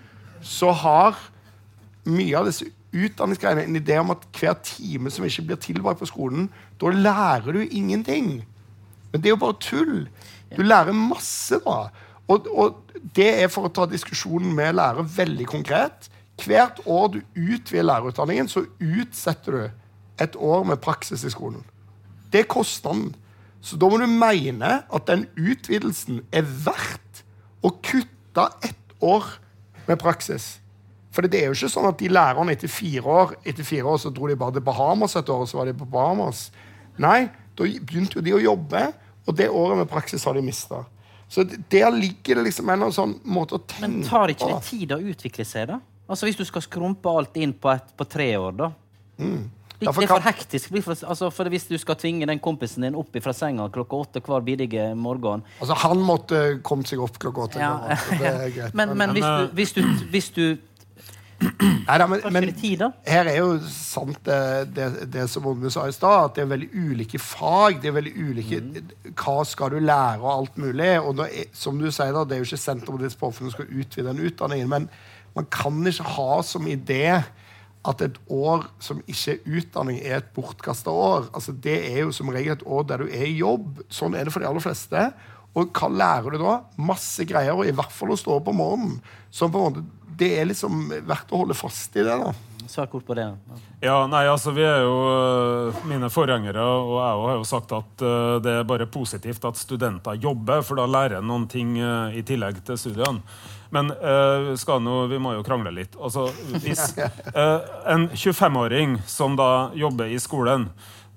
så har mye av disse utdanningsgreiene en idé om at hver time som ikke blir tilbrakt på skolen, da lærer du ingenting. Men det er jo bare tull. Du lærer masse da. Og det er for å ta diskusjonen med lærer veldig konkret. Hvert år du utvider lærerutdanningen, så utsetter du et år med praksis i skolen. Det er kostnaden. Så da må du mene at den utvidelsen er verdt å kutte 1 år med praksis. For det er jo ikke sånn at de lærerne etter 4 år så dro de bare til Bahamas et år, og så var de på Bahamas. Nei, da begynte jo de å jobbe, og det året med praksis har de mistet. Så der ligger det liksom en sånn måte å tenke. Men tar ikke det tid å utvikle seg da? Altså hvis du skal skrumpe alt inn på 3 år da? Det er for hektisk. For hvis du skal tvinge den kompisen din opp fra senga klokka 8 hver bidige morgen. Altså han måtte komme seg opp klokka 8. Ja. Det er greit. Men hvis du Nei, men her er jo sant det som Oddmund sa i stad, at det er veldig ulike fag, det er veldig ulike hva skal du lære og alt mulig, og da, som du sier da, det er jo ikke Senterpartiets påfunn som skal utvide den utdanningen, men man kan ikke ha som idé at et år som ikke er utdanning er et bortkastet år. Altså det er jo som regel et år der du er i jobb, sånn er det for de aller fleste, og hva lærer du da? Masse greier, og i hvert fall å stå opp om morgenen, som på en måte det er liksom verdt å holde fast i det da. Svar kort på det. Ja, nei, altså vi er jo mine forgjengere, og jeg har jo sagt at det er bare positivt at studenter jobber, for da lærer noen ting i tillegg til studiene. Men vi må jo krangle litt. Altså, hvis en 25-åring som da jobber i skolen,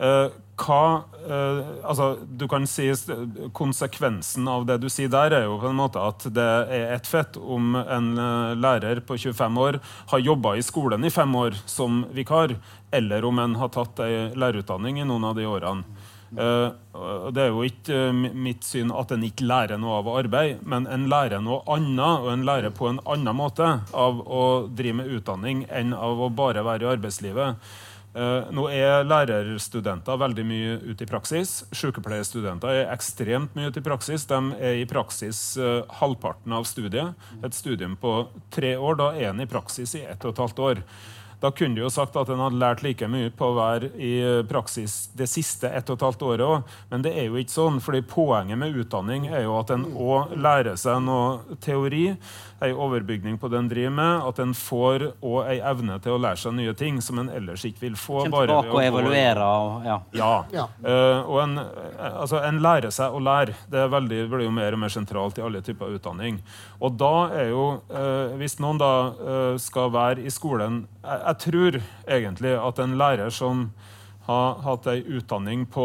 altså, du kan si konsekvensen av det du sier der er jo på en måte at det er et fett om en lærer på 25 år har jobbet i skolen i 5 år som vikar, eller om en har tatt en lærerutdanning i noen av de årene. Det er jo ikke mitt syn at en ikke lærer noe av å arbeide, men en lærer noe annet, og en lærer på en annen måte av å drive med utdanning enn av å bare være i arbeidslivet. Nå er lærerstudenter veldig mye ute i praksis. Sykepleierstudenter er ekstremt mye ute i praksis. De er i praksis halvparten av studiet. Et studium på 3 år, da er en i praksis i 1,5 år. Da kunne du jo sagt at en hadde lært like mye på å være i praksis det siste 1,5 året også, men det jo ikke sånn, fordi poenget med utdanning jo at en også lærer seg noe teori, en overbygning på det en driver med, at en får også en evne til å lære seg nye ting som en ellers ikke vil få. Kjem tilbake og evaluere. Og en lærer seg å lære. Det blir jo mer og mer sentralt i alle typer utdanning. Og da jo, hvis noen da skal være i skolen, jeg tror egentlig at en lærer som har hatt en utdanning på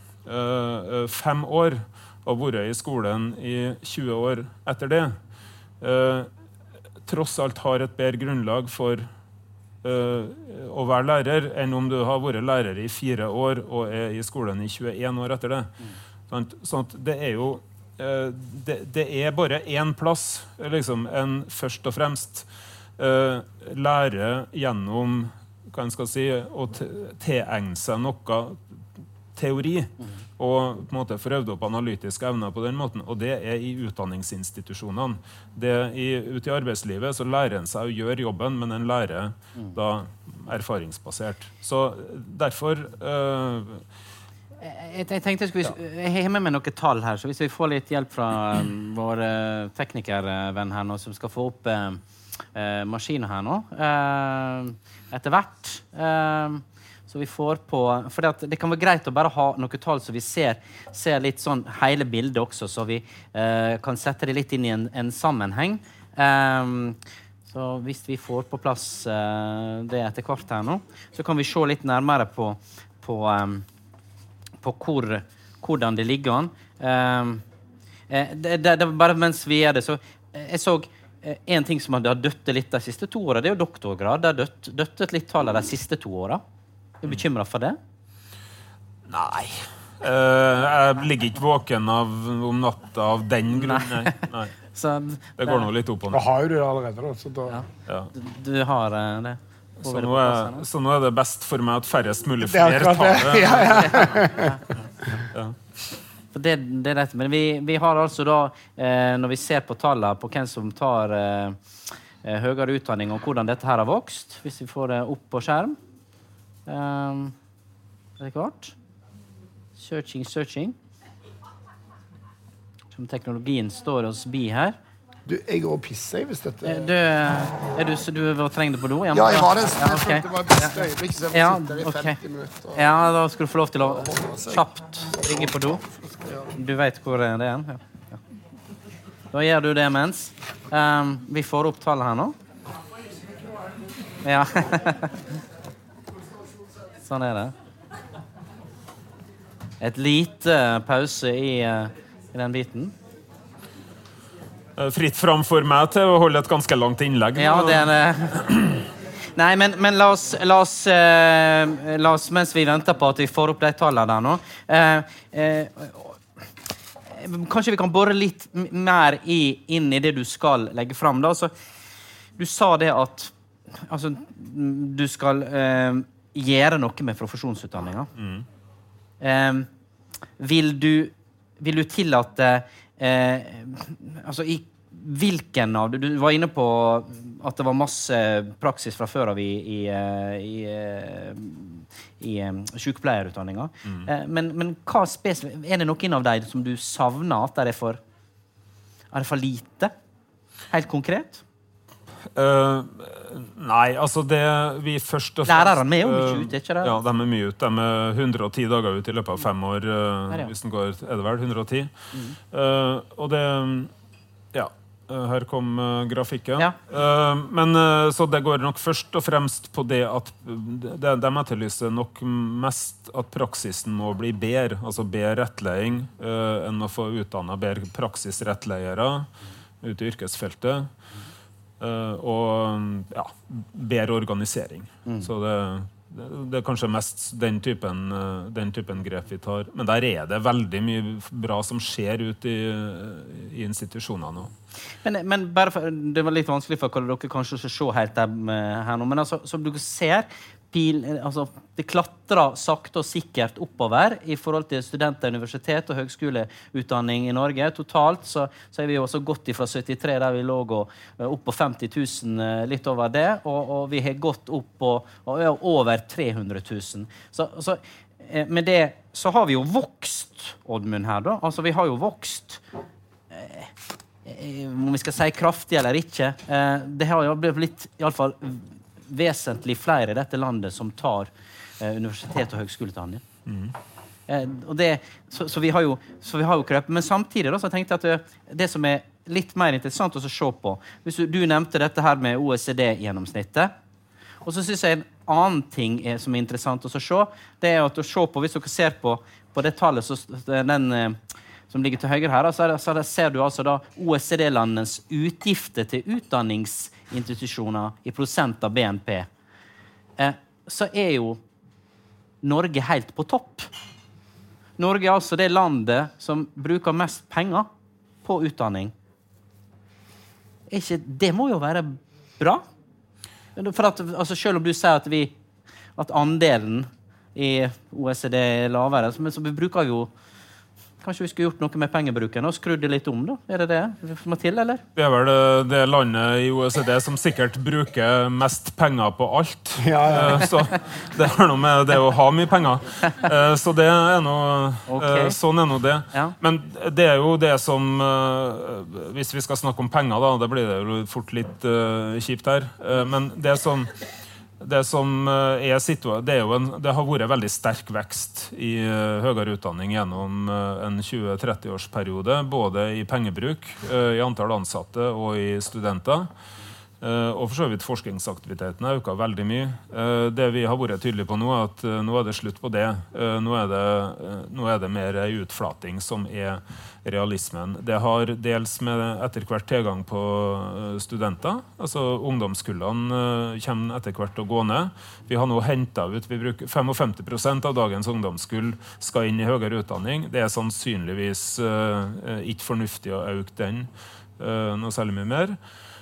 5 år, og vært i skolen i 20 år etter det, tross alt har et bedre grunnlag for å være lærer enn om du har vært lærer i 4 år og i skolen i 21 år etter det. Sånn at det jo det bare en plass liksom, en først og fremst lærer gjennom hva en skal si, å tilegne seg noe teori og på en måte få øvd opp analytiske evner på den måten, og det i utdanningsinstitusjonene. Ute i arbeidslivet så lærer en seg å gjøre jobben, men en lærer da erfaringsbasert. Så derfor jeg tenkte jeg har med meg noen tall her, så hvis vi får litt hjelp fra vår teknikervenn her nå, som skal få opp maskiner her nå, etter hvert, så vi får på, for det kan være greit å bare ha noen tall så vi ser litt sånn hele bildet også, så vi kan sette det litt inn i en sammenheng. Så hvis vi får på plass det etter hvert her nå, så kan vi se litt nærmere på hvordan det ligger an. Det var bare mens vi det, så jeg så en ting som har døttet litt de siste 2 årene, det jo doktorgrad. Det har døttet litt tall de siste 2 årene. Er du bekymret for det? Nei. Jeg ligger ikke våken om natta av den grunnen. Nei. Så, det går nå litt opp og ned. Da har jo du det allerede. Da, så da... Ja. Du har det. Så nå det best for meg at færrest mulig flere tar det. Ja. For det rett. Men vi har altså da, når vi ser på tallene på hvem som tar høyere utdanning og hvordan dette her har vokst, hvis vi får det opp på skjerm. Er det klart? Searching. Som teknologien står oss bi her. Du, jeg går og pisser hvis dette... Du trenger det på do? Ja, jeg var det. Okay. Det var et beste øyeblikk, så jeg sitter i 50 minutter. Ja, da skal du få lov til å kjapt ringe på do. Du vet hvor det Ja. Da gjør du det mens. Vi får opp tallet her nå. Ja. Sånn det. Et lite pause i den biten. Fritt fram for meg til å holde et ganske langt innlegg. Ja, det det. Nei, men la oss mens vi venter på at vi får opp de tallene der nå, kanskje vi kan borre litt mer inn i det du skal legge fram da. Altså, du sa det at du skal gjøre noe med profesjonsutdanninga. Vil du tillate i hvilken av du var inne på at det var masse praksis fra før av i sykepleierutdanninga. Men hva spesifikt det noen av deg som du savner at det er for lite? Helt konkret? Nei, altså det vi først og fremst... Lærerne med jo mye ut, ikke det? Ja, de mye ut. De 110 dager ut i løpet av 5 år, hvis den går, det vel 110. Og det... Ja, her kom grafikken. Ja. Men så det går nok først og fremst på det at de etterlyser nok mest at praksisen må bli bedre, altså bedre rettledning, enn å få utdannet bedre praksisrettledere ut i yrkesfeltet. Og ja, bedre organisering. Så det kanskje mest den typen grep vi tar. Men der det veldig mye bra som skjer ut i institusjonene nå. Men bare det var litt vanskelig for dere kanskje å se helt her nå, men altså, som du ser det klatrer sakte og sikkert oppover I forhold til studenter, universitet og høgskoleutdanning I Norge. Totalt så vi jo også gått fra 73 der vi lå opp på 50 000, litt over det, og vi har gått opp på over 300 000. Så med det så har vi jo vokst, Oddmund her da. Altså vi har jo vokst om vi skal si kraftig eller ikke. Det har jo blitt I alle fall vesentlig flere I dette landet som tar universitet- og høgskoleutdanning. Og det, så vi har jo krøpet. Men samtidig da, så tenkte jeg at det som litt mer interessant å se på, hvis du nevnte dette her med OECD-gjennomsnittet, og så synes jeg en annen ting som interessant å se, det at å se på, hvis dere ser på det tallet, som ligger til høyre her, så ser du altså da OECD-landens utgifter til utdanningsinstitusjoner I prosent av BNP. Så jo Norge helt på topp. Norge altså det landet som bruker mest penger på utdanning. Det må jo være bra. For at, altså selv om du sier at andelen I OECD lavere, men så vi bruker jo kanskje vi skulle gjort noe med pengebruken og skrudd det litt om da? Det som må til, eller? Vi vel det landet I OECD som sikkert bruker mest penger på alt. Så det har noe med det å ha mye penger. Så det noe, sånn noe det. Ja. Men det jo det som, hvis vi skal snakke om penger da, det blir det jo fort litt kjipt her. Men det som det har vært veldig sterk vekst I høyere utdanning gjennom en 20-30-årsperiode, både I pengebruk, I antall ansatte og I studenter. Og for så vidt forskningsaktiviteten har øket veldig mye. Det vi har vært tydelige på nå at nå det slutt på det. Nå det mer utflating som realismen. Det har dels med etter hvert tilgang på studenter. Altså ungdomskullene kommer etter hvert å gå ned. Vi har nå hentet ut, vi bruker 55% av dagens ungdomskull skal inn I høyere utdanning. Det sannsynligvis ikke fornuftig å øke den noe særlig mye mer.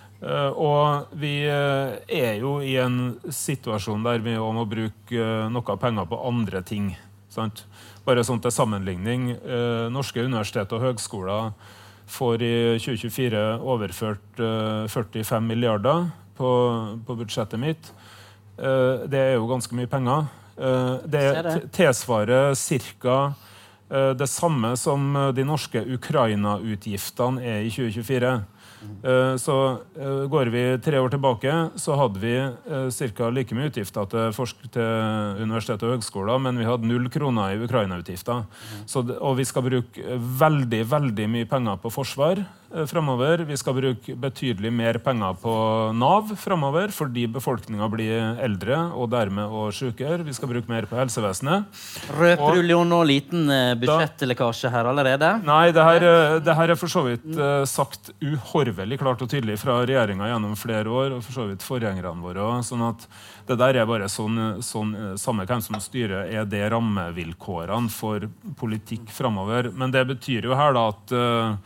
Og vi jo I en situasjon der vi også må bruke noe penger på andre ting. Sant? Bare sånn til sammenligning, norske universitet og høgskoler får I 2024 overført 45 milliarder på budsjettet mitt. Det jo ganske mye penger. Det tilsvarer cirka det samme som de norske Ukraina-utgiftene I 2024. Så går vi 3 år tilbake, så hadde vi cirka like mye utgifter til universitet og høgskoler, men vi hadde 0 kroner I Ukraina-utgifter. Og vi skal bruke veldig, veldig mye penger på forsvar fremover. Vi skal bruke betydelig mer penger på NAV fremover, fordi befolkningen blir eldre og dermed og sykere. Vi skal bruke mer på helsevesenet. Røper du noe liten budsjettlekkasje her allerede? Nei, det her for så vidt sagt uhorvelig klart og tydelig fra regjeringen gjennom flere år, og for så vidt forgjengerne våre. Sånn at det der bare sånn samme hvem som styrer det rammevilkårene for politikk fremover. Men det betyr jo her da at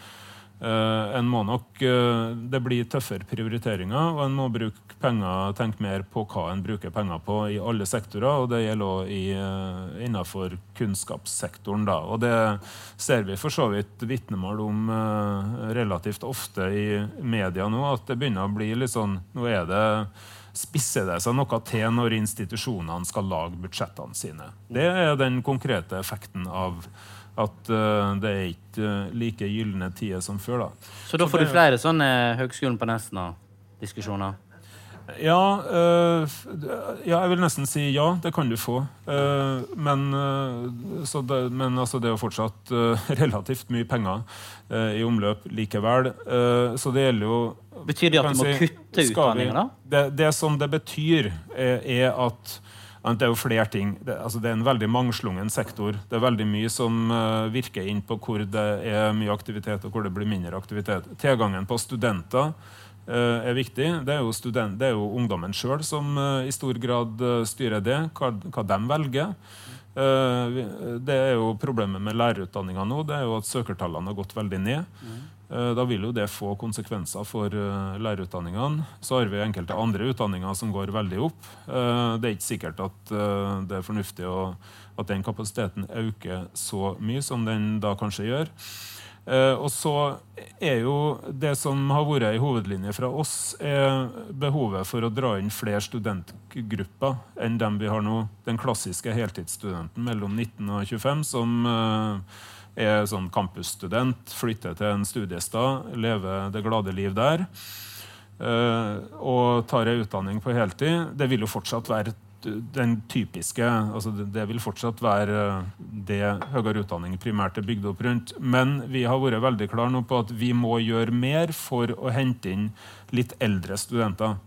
en må nok det blir tøffere prioriteringer og en må bruke penger, tenke mer på hva en bruker penger på I alle sektorer og det gjelder også innenfor kunnskapssektoren da og det ser vi for så vidt vitnemål om relativt ofte I media nå at det begynner å bli litt sånn nå det spisser det seg noe til når institusjonene skal lage budsjettene sine det den konkrete effekten av at det ikke like gyllene tider som før da. Så da får du flere sånne høgskolen på Nesna-diskusjoner? Ja, jeg vil nesten si ja, det kan du få. Men altså det jo fortsatt relativt mye penger I omløp likevel. Så det gjelder jo... Betyr det at du må kutte utdanningen da? Det som det betyr at det jo flere ting. Det en veldig mangslungen sektor. Det veldig mye som virker inn på hvor det mye aktivitet og hvor det blir mindre aktivitet. Tilgangen på studenter viktig. Det er jo ungdommen selv som i stor grad styrer det, hva de velger. Det er jo problemet med lærerutdanningen nå, det er jo at søkertallene har gått veldig ned. Da vil jo det få konsekvenser for lærerutdanningene. Så har vi enkelte andre utdanninger som går veldig opp. Det er ikke sikkert at det er fornuftig at den kapasiteten øker så mye som den da kanskje gjør. Og så er jo det som har vært i hovedlinje fra oss behovet for å dra inn flere studentgrupper enn dem vi har nå. Den klassiske heltidsstudenten mellom 19 og 25 som sånn campusstudent, flytter til en studiestad, lever det glade liv der og tar en utdanning på heltid. Det vil jo fortsatt være den typiske, altså det vil fortsatt være det høyere utdanning primært bygd opp rundt, men vi har vært veldig klare nå på at vi må gjøre mer for å hente inn litt eldre studenter.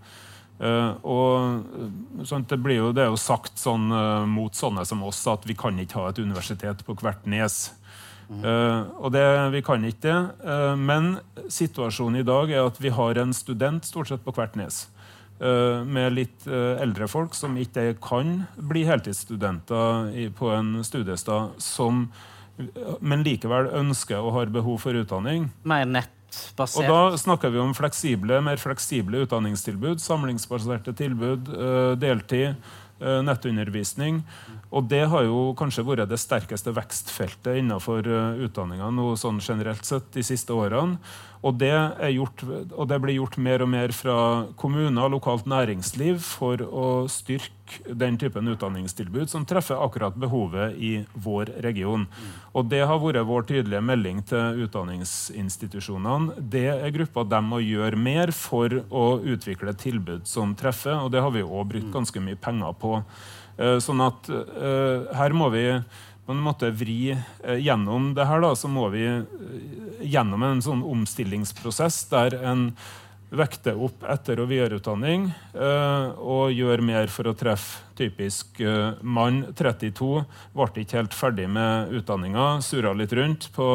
Og sånn, det er jo sagt sånn, mot sånne som oss at vi kan ikke ha et universitet på hvert nes. Og vi kan ikke det, men situasjonen i dag er at vi har en student stort sett på hvert nes. Med litt eldre folk som ikke kan bli heltidsstudenter på en studiestad, men likevel ønsker og har behov for utdanning. Mer nettbasert. Og da snakker vi om mer fleksible utdanningstilbud, samlingsbaserte tilbud, deltid, nettundervisning. Og det har jo kanskje vært det sterkeste vekstfeltet innenfor utdanningen nå sånn generelt sett de siste årene. Og det blir gjort mer og mer fra kommuner og lokalt næringsliv for å styrke den typen utdanningstilbud som treffer akkurat behovet i vår region. Og det har vært vår tydelige melding til utdanningsinstitusjonene. Det gruppa de må gjøre mer for å utvikle tilbud som treffer, og det har vi også brukt ganske mye penger på. Sånn at her må vi på en måte vri gjennom det her, da, så må vi gjennom en sånn omstillingsprosess der en vekter opp etter- og videreutdanning og gjør mer for å treffe typisk mann 32, ble ikke helt ferdig med utdanningen, surret litt rundt på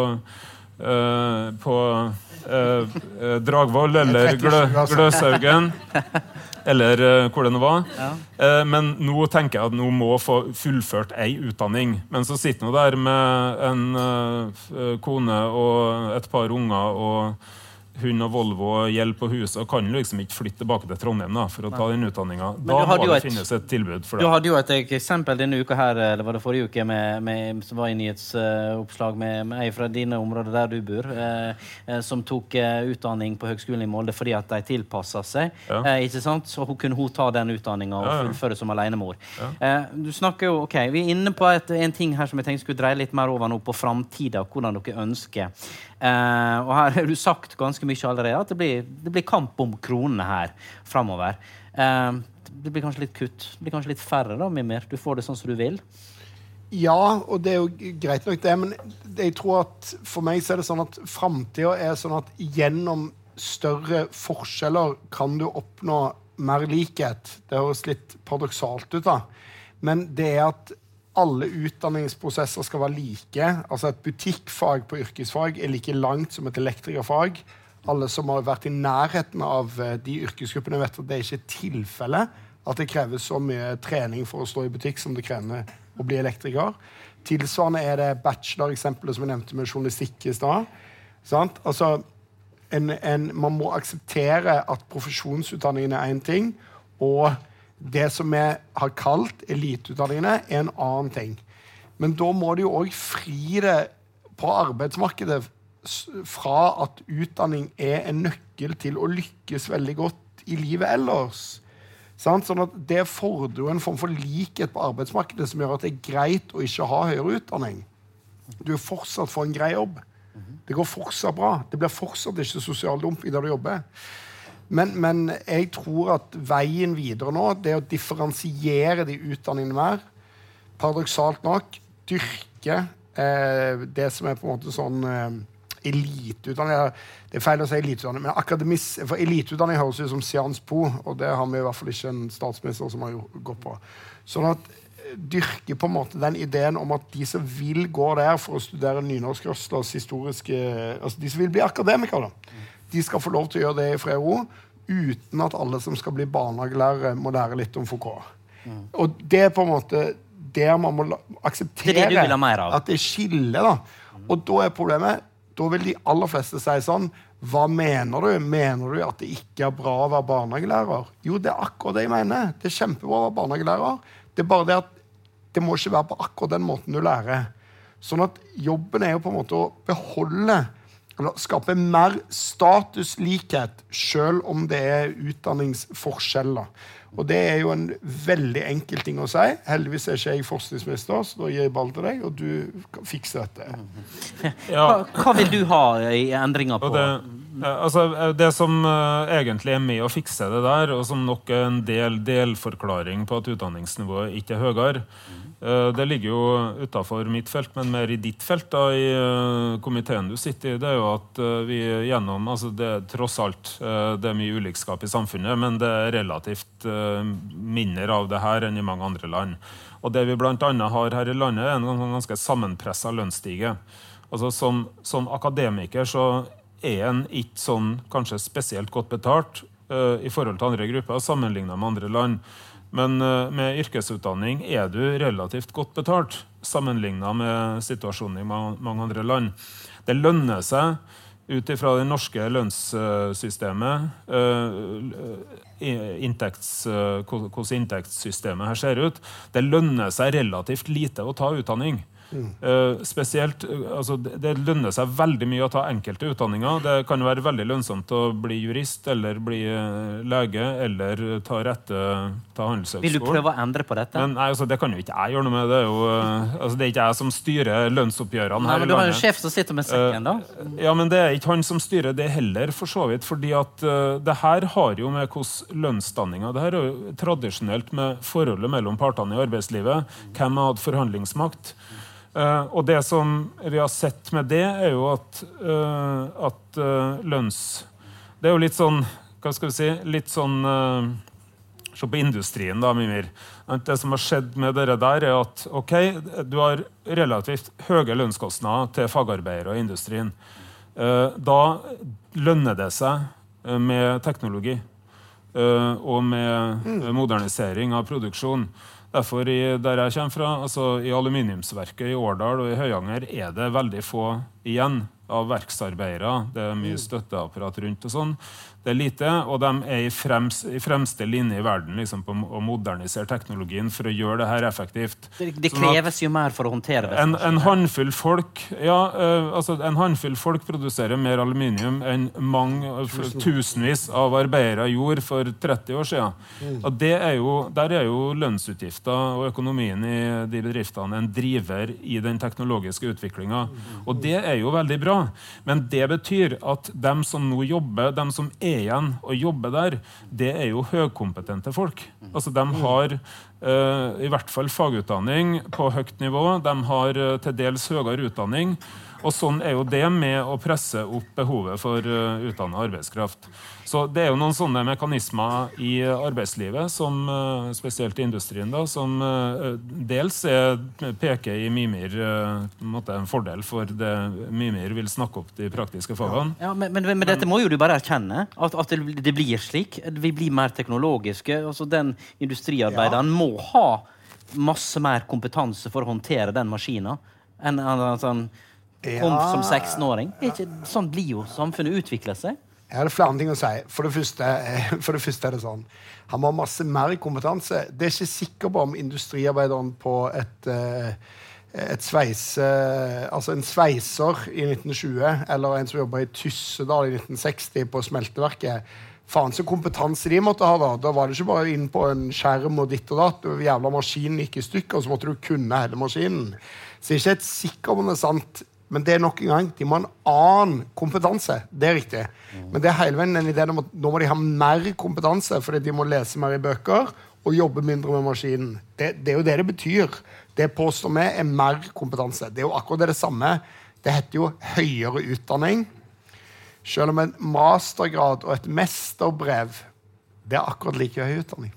Dragvoll eller Gløshaugen eller hvor det nå var. Men nå tenker jeg at nå må få fullført en utdanning. Men så sitter nå der med en kone og et par unger og hund og Volvo og gjeld på huset, og kan liksom ikke flytte tilbake til Trondheim da, for å ta den utdanningen. Da må det finnes et tilbud for det. Du hadde jo et eksempel denne uka her, eller var det forrige uke, som var i nyhetsoppslag med ei fra dine områder der du bor, som tok utdanning på Høgskolen i Molde fordi at de tilpasset seg, ikke sant? Så kunne hun ta den utdanningen og fullføre som alenemor. Du snakker jo, ok, vi er inne på en ting her som jeg tenkte skulle dreie litt mer over nå på fremtiden, hvordan dere ønsker. Og her har du sagt ganske mye allerede at det blir kamp om kronene her fremover. Det blir kanskje litt kutt, det blir kanskje litt færre da, Mimir. Du får det sånn som du vil. Ja, og det er jo greit nok det, men jeg tror at for meg så er det sånn at fremtiden er sånn at gjennom større forskjeller kan du oppnå mer likhet. Det høres litt paradoksalt ut da, men det er at alle utdanningsprosesser skal være like. Altså et butikkfag på yrkesfag er like langt som et elektrikerfag. Alle som har vært i nærheten av de yrkesgruppene vet at det ikke er tilfelle at det krever så mye trening for å stå i butikk som det krever å bli elektriker. Tilsvarende er det bachelor-eksempelet som jeg nevnte med journalistikk i sted. Sant? Altså, man må akseptere at profesjonsutdanningen er en ting, og det som vi har kalt eliteutdanningene er en annen ting. Men da må du jo også fri det på arbeidsmarkedet fra at utdanning er en nøkkel til å lykkes veldig godt i livet ellers. Sånn at det fordrer jo en form for likhet på arbeidsmarkedet som gjør at det er greit å ikke ha høyere utdanning. Du er fortsatt for en grei jobb. Det går fortsatt bra. Det blir fortsatt ikke sosial dumping der du jobber. Men jeg tror at veien videre nå, det er å differensiere de utdanningene mer. Paradoksalt nok, dyrke det som er på en måte sånn eliteutdanning. Det er feil å si eliteutdanning, men for eliteutdanning høres ut som Sciences Po, og det har vi i hvert fall ikke en statsminister som har gått på. Sånn at dyrke på en måte den ideen om at de som vil gå der for å studere nynorsk historiske, altså de som vil bli akademikere da, de skal få lov til å gjøre det i fred og ro. uten at alle som skal bli barnehagelærere må lære litt om Foucault. Og det på en måte der man må akseptere det du vil ha mer av. at det skiller da. Og da problemet, da vil de aller fleste si sånn, hva mener du? Mener du at det ikke bra å være barnehagelærer? Jo, det akkurat det jeg mener. Det kjempebra å være barnehagelærer. Det bare det at det må ikke være på akkurat den måten du lærer. Sånn at jobben jo på en måte å beholde eller skape mer statuslikhet selv om det utdanningsforskjeller. Og det jo en veldig enkel ting å si. Heldigvis ikke jeg forskningsminister, så da gir jeg ball til deg, og du fikser dette. Hva vil du ha i endringer på? Det som egentlig med å fikse det der, og som nok en delforklaring på at utdanningsnivået ikke høyere, det ligger jo utenfor mitt felt, men mer i ditt felt da, i komiteen du sitter i, det jo at vi gjennom, det tross alt, det mye ulikskap i samfunnet, men det relativt mindre av det her enn i mange andre land. Og det vi blant annet har her i landet en ganske sammenpresset lønnsstige. Som akademiker så en ikke sånn kanskje spesielt godt betalt i forhold til andre grupper sammenlignet med andre land. Men med yrkesutdanning du relativt godt betalt sammenlignet med situasjonen i mange andre land. Det lønner seg ut ifra det norske lønnssystemet, hvordan inntektssystemet her ser ut. Det lønner seg relativt lite å ta utdanning. Spesielt, det lønner seg veldig mye å ta enkelte utdanninger. Det kan være veldig lønnsomt å bli jurist, eller bli lege, eller ta handelshøgskolen. Vil du prøve å endre på dette? Men det kan jo ikke jeg gjøre noe med. Det det ikke jeg som styrer lønnsoppgjørene her i landet. Du har en sjef som sitter med sekken, da? Ja, men det ikke han som styrer det heller, for så vidt, fordi at det her har jo med hvordan lønnsdanninger, det her jo tradisjonelt med forholdet mellom partene i arbeidslivet, hvem har hatt forhandlingsmakt. Og det som vi har sett med det jo at lønns... Det jo litt sånn, hva skal vi si, litt sånn... Se på industrien da, Mimir. Det som har skjedd med dere der at, ok, du har relativt høye lønnskostnader til fagarbeidere i industrien. Da lønner det seg med teknologi og med modernisering av produksjon. Derfor, der jeg kommer fra, i aluminiumsverket i Årdal og i Høyanger, det veldig få igjen av verksarbeidere. Det mye støtteapparat rundt og sånn. Det lite, og de i fremste linje i verden liksom, på å modernisere teknologien for å gjøre det her effektivt. Det kreves jo mer for å håndtere det. En håndfull folk, en håndfull folk produserer mer aluminium enn tusenvis av arbeidere gjorde for 30 år siden. Og der jo lønnsutgifter og økonomien i de bedriftene en driver i den teknologiske utviklingen. Og det jo veldig bra. Men det betyr at dem som nå jobber, dem som igjen og jobber der, det jo høykompetente folk. De har i hvert fall fagutdanning på høyt nivå, de har til dels høyere utdanning, og sånn jo det med å presse opp behovet for utdannet arbeidskraft. Så det jo noen sånne mekanismer i arbeidslivet, som, spesielt i industrien, da, som dels peker i Mimir en fordel for det Mimir vil snakke opp de praktiske fagene. Ja, men dette må jo du bare erkenne, at det blir slik. Vi blir mer teknologiske. Den industriarbeideren må ha masse mer kompetanse for å håndtere den maskinen enn sånn kom som 16-åring. Sånn blir jo samfunnet utviklet seg. Det flere ting å si. For det første det sånn. Han må ha masse mer kompetanse. Det ikke sikker på om industriarbeideren på en sveiser i 1920, eller en som jobber i Tyssedal i 1960 på smelteverket. Faen så kompetanse de måtte ha da. Da var det ikke bare inn på en skjerm og ditt og datt. Jævla maskinen gikk i stykker, og så måtte du kunne hele maskinen. Så jeg ikke helt sikker om det sant. Men det nok en gang, de må ha en annen kompetanse. Det riktig. Men det hele veien en idé om at nå må de ha mer kompetanse, fordi de må lese mer i bøker og jobbe mindre med maskinen. Det jo det betyr. Det påstår vi mer kompetanse. Det jo akkurat det samme. Det heter jo høyere utdanning. Selv om en mastergrad og et mesterbrev, det akkurat like høy utdanning.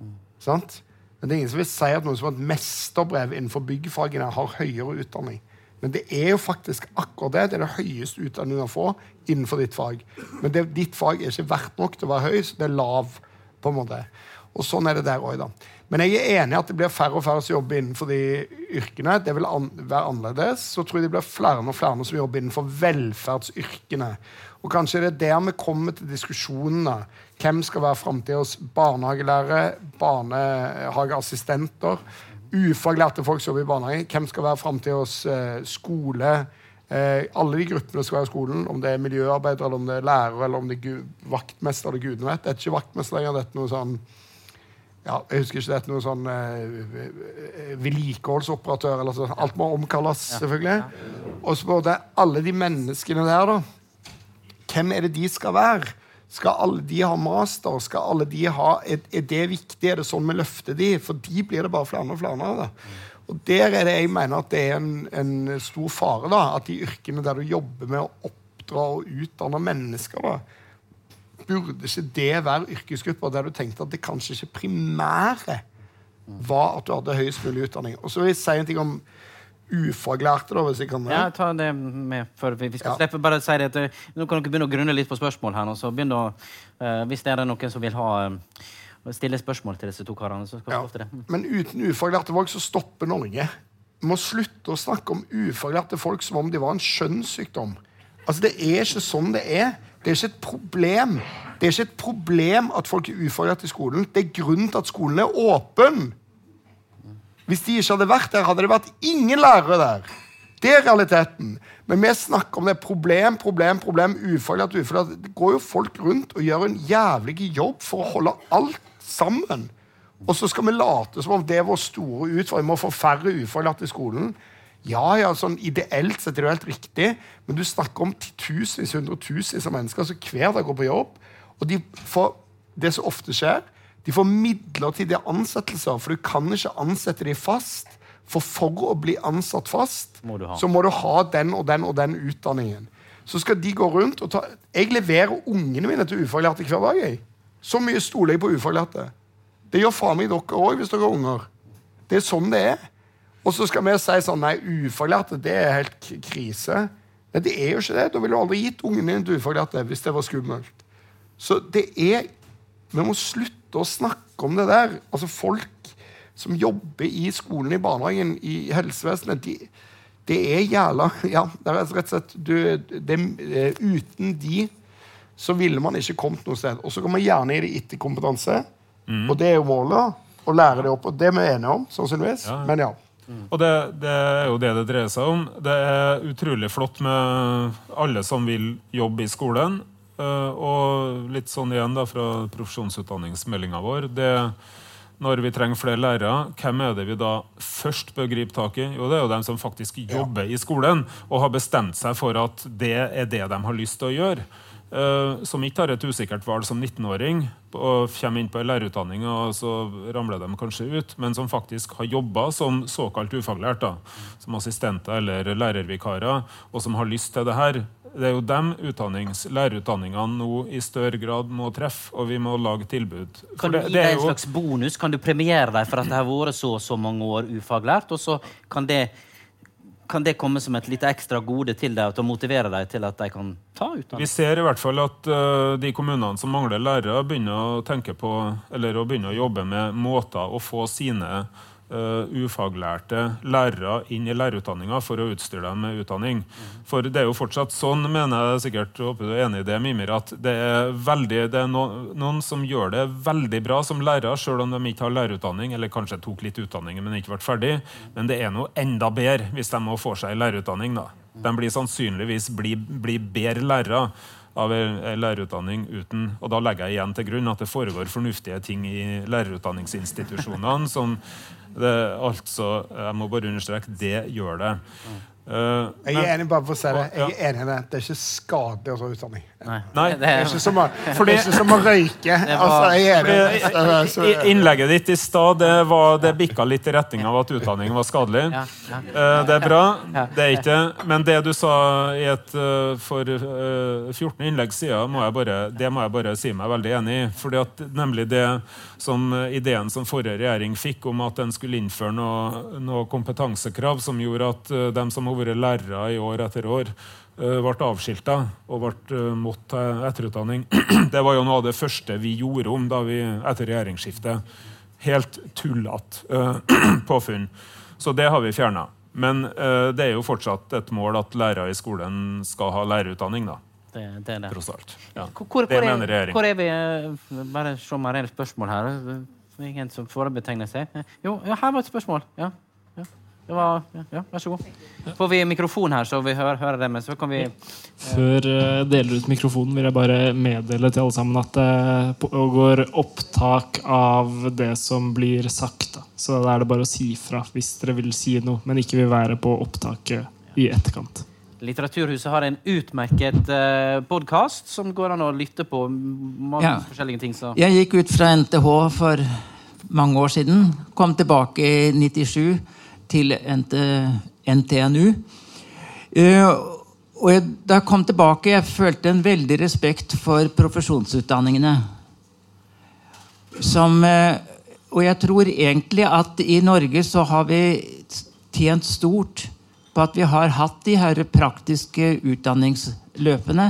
Sant? Men det ingen som vil si at noen som har et mesterbrev innenfor byggfagene har høyere utdanning. Men det jo faktisk akkurat det. Det det høyeste utdanningen å få innenfor ditt fag. Men ditt fag ikke verdt nok til å være høy, så det lav på en måte. Og sånn det der også da. Men jeg enig I at det blir færre og færre som jobber innenfor de yrkene. Det vil være annerledes. Så tror jeg det blir flere og flere som jobber innenfor velferdsyrkene. Og kanskje det der vi kommer til diskusjonene. Hvem skal være fremtidens barnehagelærere, barnehageassistenter, ufaglærte folk som jobber I barnehage, hvem skal være fremtidens skole, alle de gruppene skal være I skolen, om det miljøarbeider, eller om det lærer, eller om det vaktmester, eller gudene vet. Det ikke vaktmester lenger, det noe sånn, ja, jeg husker ikke det noe sånn vedlikeholdsoperatør, eller sånn, alt må omkalles, selvfølgelig. Og så både alle de menneskene der da, hvem det de skal være? Skal alle de ha master? Skal alle de ha, det viktig? Det sånn vi løfter de? For de blir det bare flere og flere av det. Og der det jeg mener at det en stor fare da, at de yrkene der du jobber med å oppdra og utdanne mennesker da, burde ikke det være yrkesgrupper der du tenkte at det kanskje ikke primære var at du hadde høyest mulig utdanning. Og så vil jeg si en ting om ufaglærte da, hvis jeg kan det. Ja, ta det med, for vi skal slippe bare si det at nå kan dere begynne å grunne litt på spørsmål her, og så begynne å, hvis det noen som vil ha stille spørsmål til disse to karene, så skal vi ofte det. Men uten ufaglærte folk så stopper Norge. Vi må slutte å snakke om ufaglærte folk som om de var en skjønnssykdom. Altså, det ikke sånn det Det ikke et problem. Det ikke et problem at folk ufaglærte I skolen. Det grunnen til at skolen åpen. Hvis de ikke hadde vært der, hadde det vært ingen lærere der. Det realiteten. Men vi snakker om det problem, ufaglært. Det går jo folk rundt og gjør en jævlig jobb for å holde alt sammen. Og så skal vi late som om det vår store utfordring. Vi må få færre ufaglærte I skolen. Ja, sånn ideelt sett det jo helt riktig, men du snakker om titusenvis, hundretusenvis av mennesker som hver dag går på jobb, og de får, det som ofte skjer, de får midlertidige ansettelser, for du kan ikke ansette de fast, for å bli ansatt fast, så må du ha den og den og den utdanningen. Så skal de gå rundt og ta... Jeg leverer ungene mine til ufaglærte hver dag, jeg. Så mye stoler jeg på ufaglærte. Det gjør faen meg dere også, hvis dere er unger. Det sånn det Og så skal vi si sånn, nei, ufaglærte, det helt krise. Nei, det jo ikke det. Da ville du aldri gitt ungen din til ufaglærte hvis det var skummelt. Så det vi må slutte å snakke om det der. Altså folk som jobber I skolen, I barnehagen, I helsevesenet, det jævla, ja, det rett og slett, uten de, så ville man ikke kommet noe sted. Og så kommer man gjerne I det etterkompetanse, og det jo målet, å lære det opp, og det vi enige om, sannsynligvis, men ja. Og det jo det dreier seg om. Det utrolig flott med alle som vil jobbe I skolen, og litt sånn igjen da fra profesjonsutdanningsmeldingen vår, når vi trenger flere lærere, hvem det vi da først bør gripe tak I? Jo, det jo dem som faktisk jobber I skolen, og har bestemt seg for at det det de har lyst til å gjøre. Som ikke har et usikkert valg som 19-åring og kommer inn på en lærerutdanning og så ramler de kanskje ut, men som faktisk har jobbet som såkalt ufaglært da, som assistenter eller lærervikarer og som har lyst til det her. Det jo dem lærerutdanningene nå I større grad må treffe, og vi må lage tilbud. Kan du gi deg en slags bonus? Kan du premiere deg for at det har vært så mange år ufaglært, og så kan det komme som et litt ekstra gode til deg og motivere deg til at de kan ta utdanning? Vi ser I hvert fall at de kommunene som mangler lærere begynner å tenke på, eller å begynne å jobbe med måter å få sine ufaglærte lærere inn I lærerutdanningen for å utstyre dem med utdanning. For det jo fortsatt sånn, mener jeg sikkert, og håper du enig I det, Mimir, at det det noen som gjør det veldig bra som lærere, selv om de ikke har lærerutdanning, eller kanskje tok litt utdanning, men ikke vært ferdig, men det noe enda bedre hvis de må få seg lærerutdanning da. De blir sannsynligvis bli bedre lærere av en lærerutdanning uten, og da legger jeg igjen til grunn at det foregår fornuftige ting I lærerutdanningsinstitusjonene som altså, jeg må bare understreke, det gjør det. Jeg enig bare for å si det. Jeg enig I det. Det ikke skadelig å ta utdanning. Nei. Det ikke som å røyke. Altså, innlegget ditt I stad, det bikket litt I retning av at utdanning var skadelig. Det bra. Det ikke. Men det du sa I for 14 innlegg siden, må jeg bare si meg veldig enig I. Fordi at nemlig det som ideen som forrige regjering fikk om at den skulle innføre noe kompetansekrav som gjorde at dem som har har vært lærere i år etter år, ble avskiltet og måtte ta etterutdanning. Det var jo noe av det første vi gjorde om da vi etter regjeringsskiftet. Helt tullet påfunn. Så det har vi fjernet. Men det jo fortsatt et mål at lærere i skolen skal ha lærerutdanning da. Det. Tross alt. Ja. Hvor mener regjeringen. Hvor vi? Bare se om jeg har et spørsmål her. Ingen som forebetegner seg. Jo, her var et spørsmål. Ja. Det var, vær så god. Får vi mikrofon her, så vi hører det, men så kan vi... Før jeg deler ut mikrofonen, vil jeg bare meddele til alle sammen at det pågår opptak av det som blir sagt. Da. Så da det bare å si fra hvis dere vil si noe, men ikke vil være på opptaket i etterkant. Litteraturhuset har en utmerket podcast som går an å lytte på mange forskjellige ting. Så. Jeg gikk ut fra NTH for mange år siden, kom tilbake i 97 til NTNU. Og da jeg kom tilbake, jeg følte en veldig respekt for profesjonsutdanningene. Og jeg tror egentlig at i Norge så har vi tjent stort på at vi har hatt de her praktiske utdanningsløpene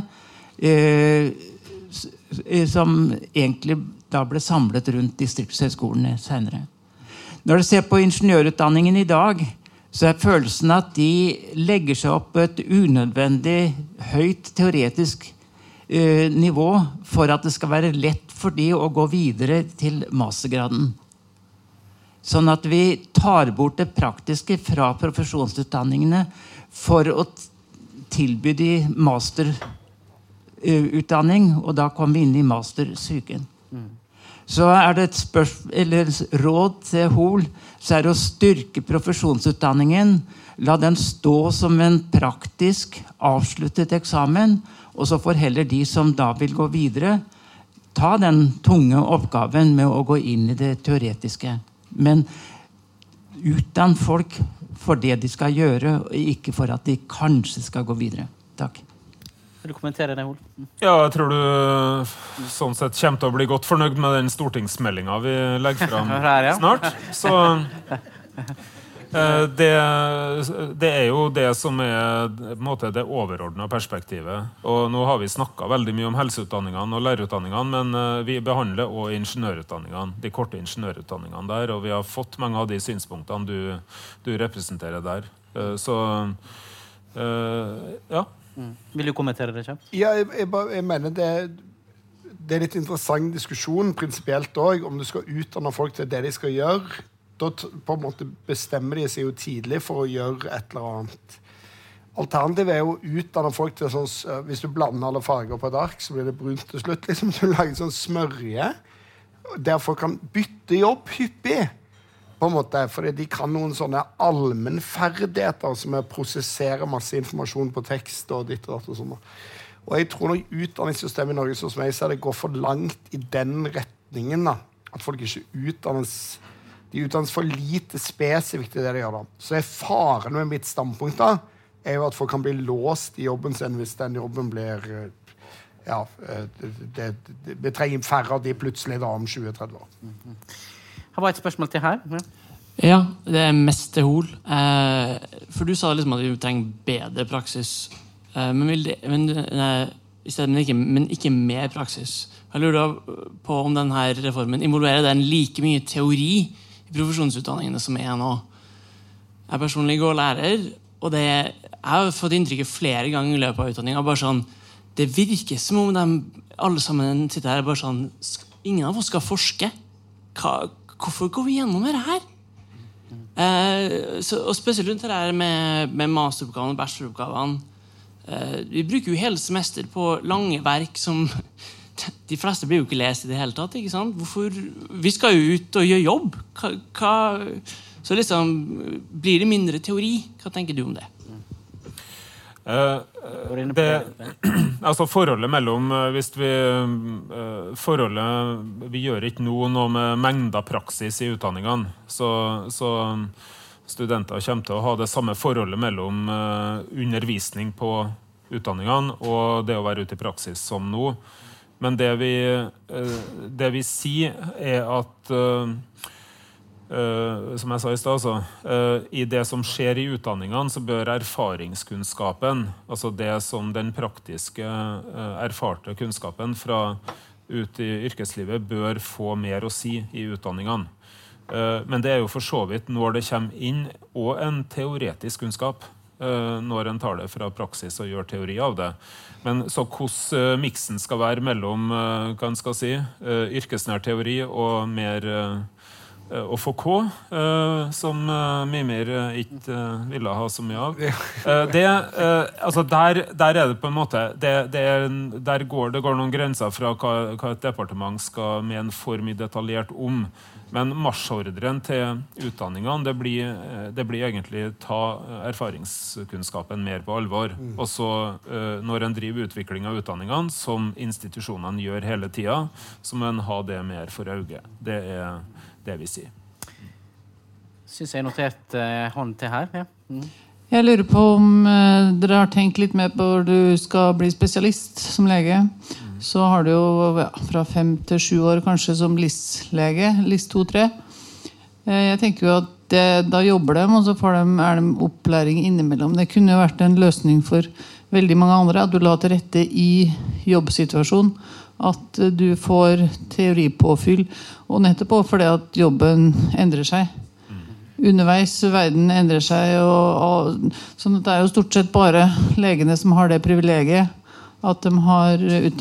som egentlig da ble samlet rundt distriktshøyskolene senere. Når du ser på ingeniørutdanningen i dag, så følelsen at de legger seg opp et unødvendig høyt teoretisk nivå for at det skal være lett for de å gå videre til mastergraden. Sånn at vi tar bort det praktiske fra profesjonsutdanningene for å tilby de masterutdanning, og da kommer vi inn i mastersyken. Så det et råd til Hol, så det å styrke profesjonsutdanningen, la den stå som en praktisk avsluttet eksamen, og så får heller de som da vil gå videre, ta den tunge oppgaven med å gå inn i det teoretiske. Men utdann folk for det de skal gjøre, og ikke for at de kanskje skal gå videre. Takk. Vil du kommentere det, Hol? Ja, jeg tror du sånn sett kommer til å bli godt fornøyd med den stortingsmeldingen vi legger fram snart. Så det jo det som på en måte det overordnede perspektivet. Og nå har vi snakket veldig mye om helseutdanningene og lærerutdanningene, men vi behandler også ingeniørutdanningene, de korte ingeniørutdanningene der, og vi har fått mange av de synspunktene du representerer der. Så ja. Vil du kommentere det, Kjell? Ja, jeg mener det litt interessant diskusjon prinsipielt også, om du skal utdanne folk til det de skal gjøre. Da på en måte bestemmer de seg jo tidlig for å gjøre et eller annet. Alternativet jo å utdanne folk til sånn, hvis du blander alle farger på et ark, så blir det brunt til slutt. Liksom, du lager sånn smørje, der folk kan bytte jobb hyppig. På en måte, fordi de kan noen sånne allmennferdigheter som prosesserer masse informasjon på tekst og ditt og datt og sånn. Og jeg tror nok utdanningssystemet i Norge, sånn som jeg ser det, går for langt i den retningen da. At folk ikke utdannes, de utdannes for lite spesifikt i det de gjør da. Så faren med mitt standpunkt da, jo at folk kan bli låst i jobben sin hvis den jobben blir, ja, det trenger færre av de plutselig da om 20-30 år. Har var et spørsmål til her. Ja, det mest til Hol. For du sa liksom at vi trenger bedre praksis. Men ikke mer praksis. Jeg lurer på om denne reformen involverer den like mye teori i profesjonsutdanningene som nå. Jeg personlig går lærer, og jeg har fått inntrykket flere ganger i løpet av utdanningen. Bare sånn, det virker som om de alle sammen sitter her bare sånn, ingen av oss skal forske. Hvorfor går vi gjennom det her? Og spesielt rundt det her med masteroppgavene og bacheloroppgavene. Vi bruker jo hele semester på lange verk som de fleste blir jo ikke lest i det hele tatt, ikke sant? Vi skal jo ut og gjøre jobb. Så liksom, blir det mindre teori? Hva tenker du om det? Altså forholdet mellom vi gjør ikke noe med mengda praksis i utdanningene, så studenter kommer til å ha det samme forholdet mellom undervisning på utdanningene og det å være ute i praksis som nå. Men det vi sier at som jeg sa I sted, I det som skjer I utdanningene, så bør erfaringskunnskapen, altså det som den praktiske erfarte kunnskapen fra ut I yrkeslivet, bør få mer å si I utdanningene. Men det jo for så vidt når det kommer inn, og en teoretisk kunnskap, når en tar det fra praksis og gjør teori av det. Men så hvordan miksen skal være mellom, hva en skal si, yrkesnær teori og mer og Foucault, som Mimir ikke ville ha så mye av. Altså der det på en måte, der går noen grenser fra hva et departement skal mene for mye detaljert om. Men marsjordren til utdanningene, det blir egentlig ta erfaringskunnskapen mer på alvor. Og så, når en driver utvikling av utdanningene, som institusjonene gjør hele tiden, så må en ha det mer for øye. Det det vi sier. Synes jeg notert hånd til her. Ja. Jeg lurer på om dere har tenkt litt mer på når du skal bli spesialist som lege. Så har du jo fra 5 til 7 år kanskje som LIS-lege, LIS 2-3. Jeg tenker jo at da jobber de, og så er de opplæring innimellom. Det kunne jo vært en løsning for veldig mange andre, at du la til rette I jobbsituasjonen, at du får teoripåfyll, og nettopp fordi at jobben endrer seg. Underveis verden endrer seg, og sånn at det jo stort sett bare legene som har det privilegiet, at de har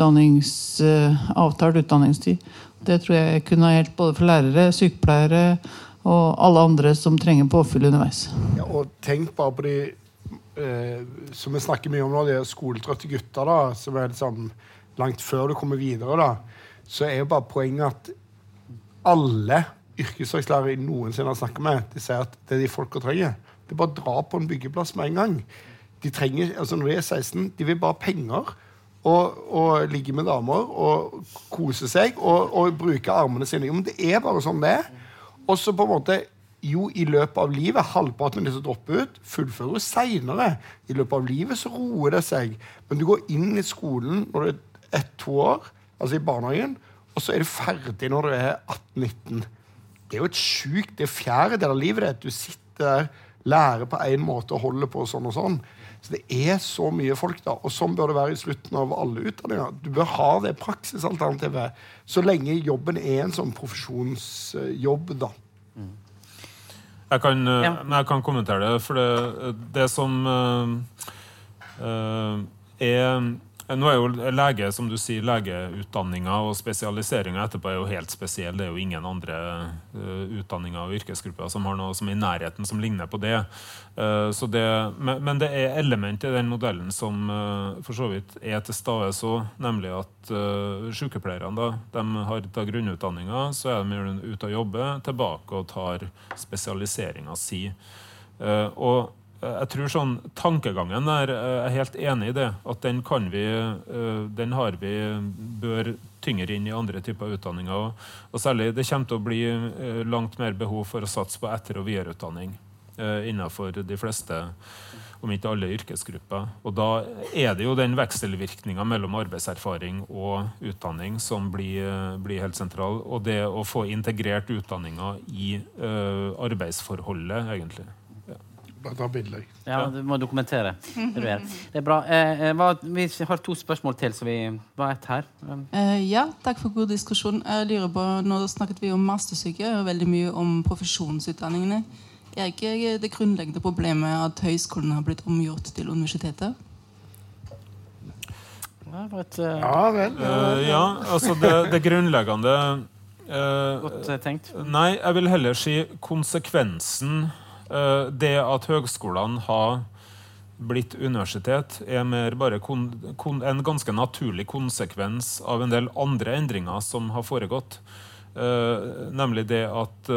avtalt utdanningstid. Det tror jeg kunne ha helt både for lærere, sykepleiere og alle andre som trenger påfyll underveis. Ja, og tenk bare på de, som vi snakker mye om nå, de skoletrøtte gutter da, som liksom langt før du kommer videre da, så jo bare poenget at alle yrkesfagslærere jeg noensinne har snakket med, de sier at det de folka trenger, det bare å dra på en byggeplass med en gang. De trenger, altså når de 16, de vil bare penger, og ligge med damer, og kose seg, og bruke armene sine. Jo, men det bare sånn det. Og så på en måte, jo, I løpet av livet, halvparten av de som dropper ut, fullfører senere. I løpet av livet så roer det seg. Men du går inn I skolen når du 1-2 år, altså I barnehagen, og så du ferdig når du 18-19. Det jo et sykt, det 4. del av livet ditt. Du sitter der, lærer på en måte og holder på sånn og sånn. Så det så mye folk da, og sånn bør det være I slutten av alle utdanninger. Du bør ha det praksisalternativet, så lenge jobben en sånn profesjonsjobb da. Jeg kan kommentere det, for det som nå jo lege, som du sier, legeutdanninger og spesialiseringer etterpå jo helt spesiell. Det jo ingen andre utdanninger og yrkesgrupper som har noe som I nærheten som ligner på det. Men det element I den modellen som for så vidt til stede så, nemlig at sykepleierne da, de har tatt grunnutdanninger, så de ute å jobbe, tilbake og tar spesialiseringen si. Og jeg tror sånn tankegangen helt enig I det, at den har vi bør tyngre inn I andre typer utdanninger, og særlig det kommer til å bli langt mer behov for å satse på etter- og videreutdanning innenfor de fleste, om ikke alle yrkesgrupper. Og da det jo den vekselvirkningen mellom arbeidserfaring og utdanning som blir helt sentral, og det å få integrert utdanninger I arbeidsforholdet egentlig. Bare ta bilder. Ja, du må dokumentere. Det bra. Vi har 2 spørsmål til, så vi ett her. Ja, takk for god diskusjon. Jeg lurer på, nå snakket vi om mastersyke, og veldig mye om profesjonsutdanningene. Ikke det grunnleggende problemet at høyskolen har blitt omgjort til universiteter? Ja, vel. Ja, altså det grunnleggende... Godt tenkt. Nei, jeg vil heller si konsekvensen det at høgskolene har blitt universitet mer bare en ganske naturlig konsekvens av en del andre endringer som har foregått. Nemlig det at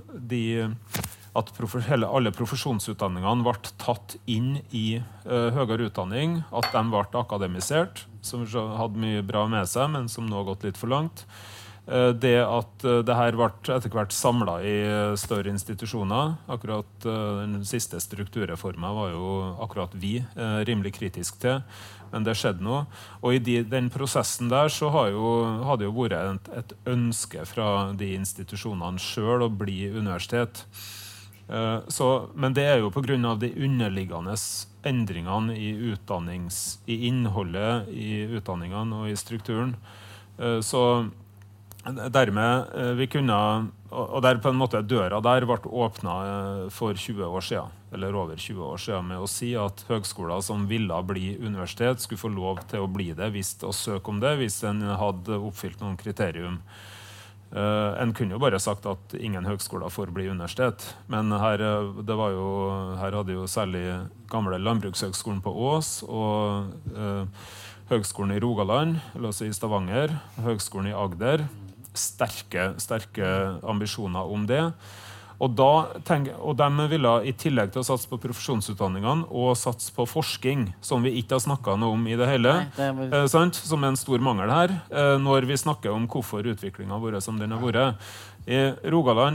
alle profesjonsutdanningene ble tatt inn I høyere utdanning, at de ble akademisert, som hadde mye bra med seg, men som nå har gått litt for langt. Det at det her ble etter hvert samlet i større institusjoner. Akkurat den siste strukturreformen var jo akkurat vi rimelig kritisk til, men det skjedde noe. Og i den prosessen der så hadde jo vært et ønske fra de institusjonene selv å bli universitet. Men det jo på grunn av de underliggende endringene i innholdet i utdanningene og i strukturen. Så dermed vi kunne, og der på en måte døra der ble åpnet for 20 år siden, eller over 20 år siden, med å si at høgskoler som ville bli universitet skulle få lov til å bli det og søke om det hvis en hadde oppfylt noen kriterium. En kunne jo bare sagt at ingen høgskoler får bli universitet, men her hadde jo særlig gamle landbrukshøgskolen på Ås og høgskolen i Rogaland, eller også i Stavanger, høgskolen i Agder, sterke ambisjoner om det. Og de ville i tillegg til å satse på profesjonsutdanningene og satse på forskning, som vi ikke har snakket noe om i det hele, sant? Som en stor mangel her, når vi snakker om hvorfor utviklingen har vært som den har vært. I Rogaland,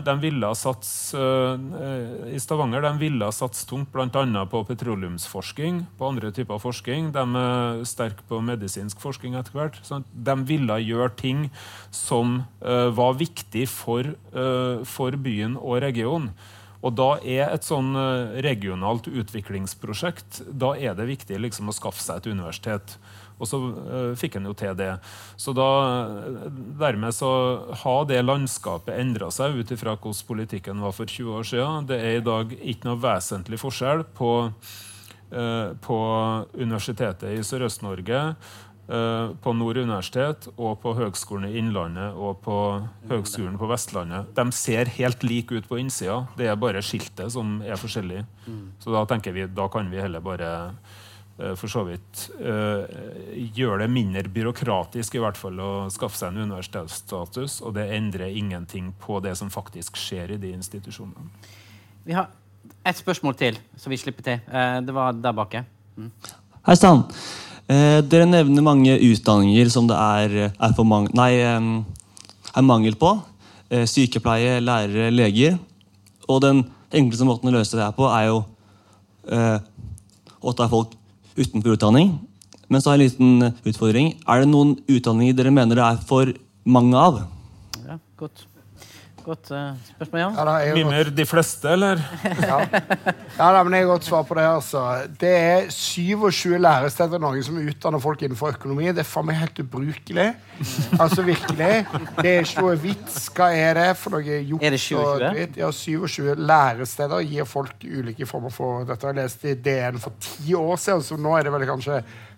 i Stavanger, de ville satse tungt blant annet på petroleumsforskning, på andre typer forskning. De sterke på medisinsk forskning etter hvert. Sant? De ville gjøre ting som var viktig for byen og regionen. Og da et sånn regionalt utviklingsprosjekt, da det viktig liksom å skaffe seg et universitet. Og så fikk en jo til det. Så dermed så har det landskapet endret seg ut ifra hvordan politikken var for 20 år siden. Det i dag ikke noe vesentlig forskjell på Universitetet i Sørøst-Norge, på Nord universitet og på Høgskolen i Innlandet og på Høgskolen på Vestlandet. De ser helt like ut på innsida. Det bare skiltet som forskjellig. Så da tenker vi, da kan vi heller bare for så vidt gjøre det mindre byråkratisk i hvert fall å skaffe seg en universitetsstatus, og det endrer ingenting på det som faktisk skjer i de institusjonene. Vi har et spørsmål til, så vi slipper til. Det var der bak. Hei Stan. Dere nevner mange utdanninger som det mangel på. Sykepleie, lærere, leger. Og den enkleste måten å løse det på jo å ta folk utenfor utdanning. Men så har jeg en liten utfordring. Det noen utdanninger dere mener det for mange av? Ja, godt spørsmål, Jan. Ja, Mimer de fleste, eller? Ja, men jeg har godt svar på det. Altså. Det 27 læresteder i Norge som utdanner folk innenfor økonomi. Det for meg helt ubrukelig. Altså virkelig. Det ikke noe vits. Hva det for noe juks? Det 27? Ja, 27 læresteder gir folk ulike former for dette. Jeg leste i DN for 10 år siden, så nå det vel kanskje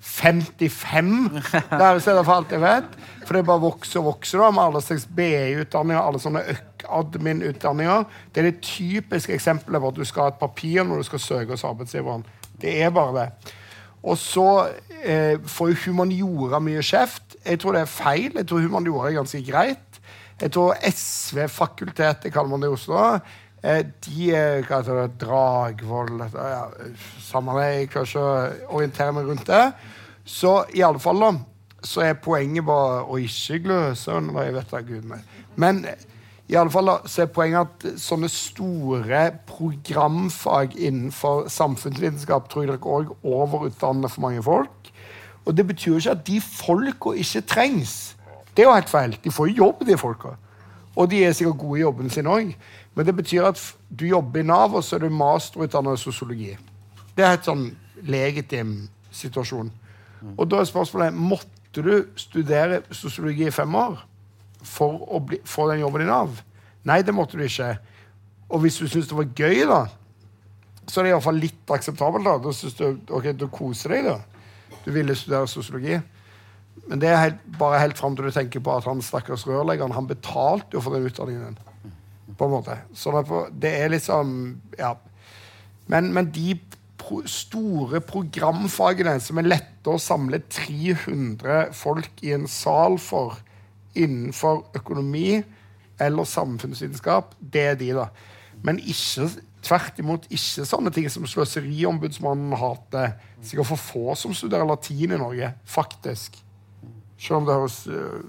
55 læresteder for alt jeg vet. For det bare vokser og vokser da, med alle slags BI-utdanninger, alle sånne admin-utdanninger. Det det typiske eksempelet på at du skal ha et papir når du skal søke hos arbeidsgiveren. Det bare det. Og så får jo humaniora mye kjeft. Jeg tror det feil. Jeg tror humaniora ganske greit. Jeg tror SV-fakultetet, kaller man det i Oslo, de hva heter det, Dragvoll, samme det, jeg kan ikke orientere meg rundt det. Så i alle fall da, så poenget bare å ikke gløse, jeg vet da Gud meg. Men i alle fall da, så poenget at sånne store programfag innenfor samfunnsvitenskap tror jeg dere også overutdanner for mange folk. Og det betyr jo ikke at de folka ikke trengs. Det jo helt feil. De får jo jobb, de folka. Og de sikkert gode i jobben sin også. Men det betyr at du jobber i NAV, og så du masterutdannet i sosiologi. Det helt sånn legitim situasjon. Og da spørsmålet, måtte du studere sosiologi i 5 år for å få den jobben i NAV? Nei, det måtte du ikke. Og hvis du synes det var gøy da, så det i hvert fall litt akseptabelt da. Da synes du, ok, du koser deg da. Du ville studere sosiologi. Men det bare helt frem til du tenker på at han stakkars rørleggeren, han betalte jo for den utdanningen din. På en måte. Så det liksom, ja. Men de store programfagene som lette å samle 300 folk i en sal for innenfor økonomi eller samfunnsvitenskap, det de da. Men ikke, tvert imot ikke sånne ting som sløseriombudsmannen hater. Sikkert for få som studerer latin i Norge, faktisk. Selv om det høres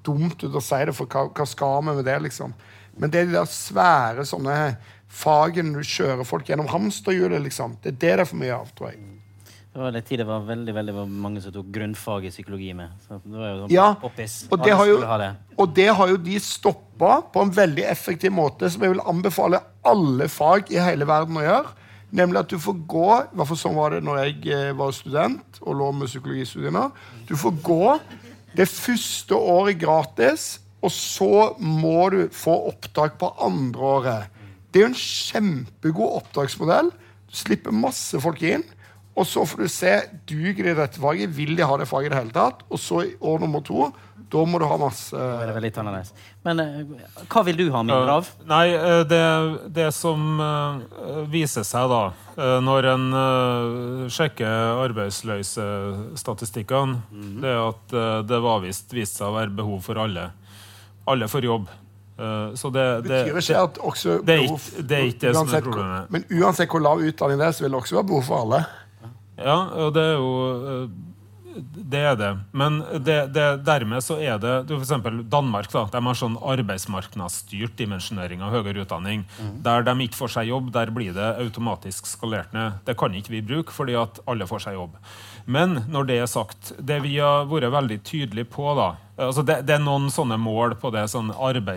dumt ut å si det, for hva skal vi med det, liksom? Men det de der svære sånne fagene du kjører folk gjennom hamsterhjulet, liksom. Det det for mye av, tror jeg. Det var litt tid det var veldig mange som tok grunnfag I psykologi med. Så det var jo sånn poppis. Og det har jo de stoppet på en veldig effektiv måte, som jeg vil anbefale alle fag I hele verden å gjøre. Nemlig at du får gå, I hvert fall sånn var det når jeg var student og lå med psykologistudiene, du får gå det første året gratis, og så må du få opptak på andre året. Det jo en kjempegod opptaksmodell. Du slipper masse folk inn, og så får du se, duger de dette faget, vil de ha det faget I det hele tatt, og så I år nummer 2, da må du ha masse... Det vel litt annerledes. Men hva vil du ha mindre av? Nei, det som viser seg da, når en sjekker arbeidsløsestatistikkene, det at det var vist seg å være behov for alle. Alle får jobb. Så det betyr ikke at også behov det ikke det som problemet. Men uansett hvor lav utdanning det så vil det også være behov for alle. Ja, og det jo det det. Men dermed så det for eksempel Danmark da, de har sånn arbeidsmarknadsstyrt dimensjonering av høyere utdanning. Der de ikke får seg jobb, der blir det automatisk skalert ned. Det kan ikke vi bruke, fordi at alle får seg jobb. Men når det sagt, det vi har vært veldig tydelige på da, altså det noen sånne mål på det, sånn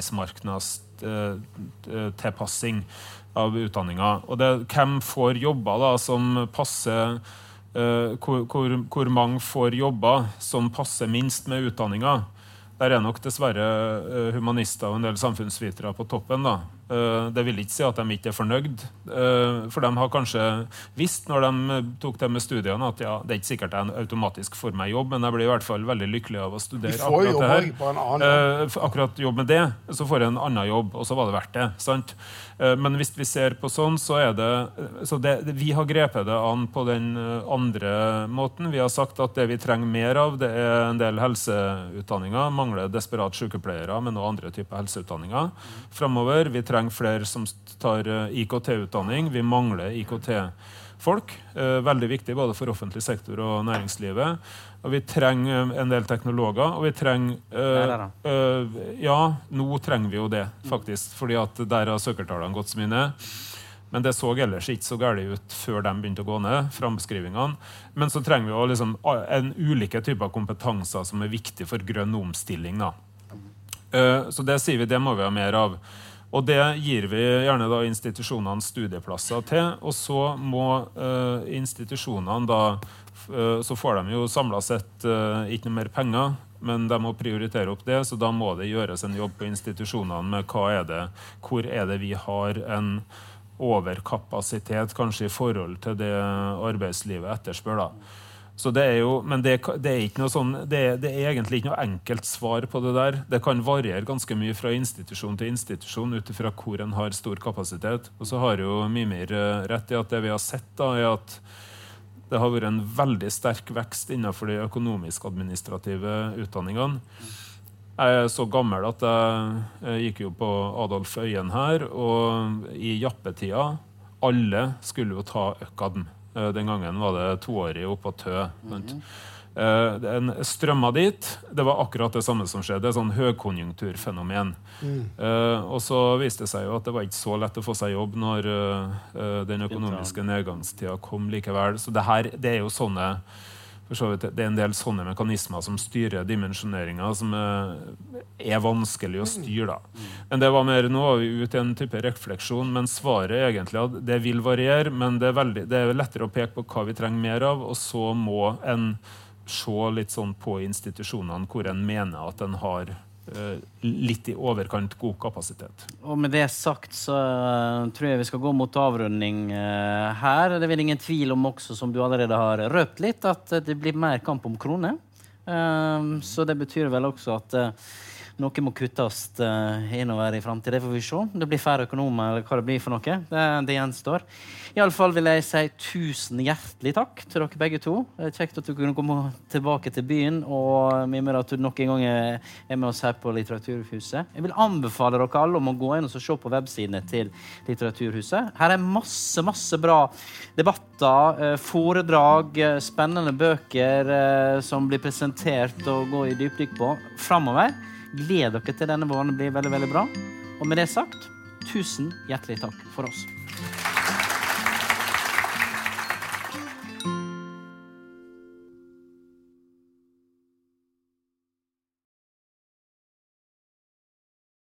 arbeidsmarknadstilpassing av utdanninga. Og hvem får jobber da, som passer, hvor mange får jobber som passer minst med utdanninga. Der nok dessverre humanister og en del samfunnsvitere på toppen da. Det vil ikke si at de ikke fornøyd, for de har kanskje visst når de tok det med studiene at ja, det ikke sikkert en automatisk får meg jobb, men jeg blir I hvert fall veldig lykkelig av å studere akkurat det her. Akkurat jobb med det, så får jeg en annen jobb, og så var det verdt det, sant? Men hvis vi ser på sånn, så vi har grepet det an på den andre måten. Vi har sagt at det vi trenger mer av, det en del helseutdanninger, mangler desperat sykepleiere, men også andre typer helseutdanninger. Fremover, vi trenger flere som tar IKT-utdanning. Vi mangler IKT-folk. Veldig viktig både for offentlig sektor og næringslivet. Og vi trenger en del teknologer, og vi trenger... ja, nå trenger vi jo det, faktisk, fordi at der har søkertallene gått så mye ned. Men det så ellers ikke så gærlig ut før de begynte å gå ned, frambeskrivingene. Men så trenger vi jo liksom en ulike typer kompetanser som viktig for grønn omstilling, da. Så det sier vi, det må vi ha mer av. Og det gir vi gjerne da institusjonene studieplasser til, og så må institusjonene da, så får de jo samlet sett ikke noe mer penger, men de må prioritere opp det, så da må det gjøres en jobb på institusjonene med hvor det vi har en overkapasitet kanskje I forhold til det arbeidslivet etterspør da. Så det jo, men det ikke noe sånn, det egentlig ikke noe enkelt svar på det der. Det kan variere ganske mye fra institusjon til institusjon utifra hvor en har stor kapasitet. Og så har jo Mimir rett I at det vi har sett da, at det har vært en veldig sterk vekst innenfor de økonomisk-administrative utdanningene. Jeg så gammel at jeg gikk jo på Adolf Øyen her, og I jappetida, alle skulle jo ta økadm. Den gangen var det 2-årig opp på Tø. En strømmet dit, det var akkurat det samme som skjedde, sånn høgkonjunkturfenomen. Og så viste det seg jo at det var ikke så lett å få seg jobb når den økonomiske nedgangstida kom likevel. Så det jo sånne, for så vidt, det en del sånne mekanismer som styrer dimensjoneringen som vanskelig å styre da. Men det var mer, nå var vi ute I en type refleksjon, men svaret egentlig at det vil variere, men det lettere å peke på hva vi trenger mer av, og så må en se litt sånn på institusjonene hvor en mener at en har litt I overkant god kapasitet. Og med det sagt så tror jeg vi skal gå mot avrunding her. Det vel ingen tvil om også, som du allerede har røpt litt, at det blir mer kamp om kroner. Så det betyr vel også at noe må kuttes innover I fremtiden. Det får vi se. Det blir færre økonomer, eller hva det blir for noe. Det gjenstår. I alle fall vil jeg si 1000 hjertelig takk til dere begge to. Det kjekt at du kunne komme tilbake til byen, og med at du nok en gang med oss her på Litteraturhuset. Jeg vil anbefale dere alle om å gå inn og se på websidene til Litteraturhuset. Her masse bra debatter, foredrag, spennende bøker som blir presentert og går I dypdykk på fremover. Gled dere til denne våren blir veldig, veldig bra. Og med det sagt, tusen hjertelig takk for oss.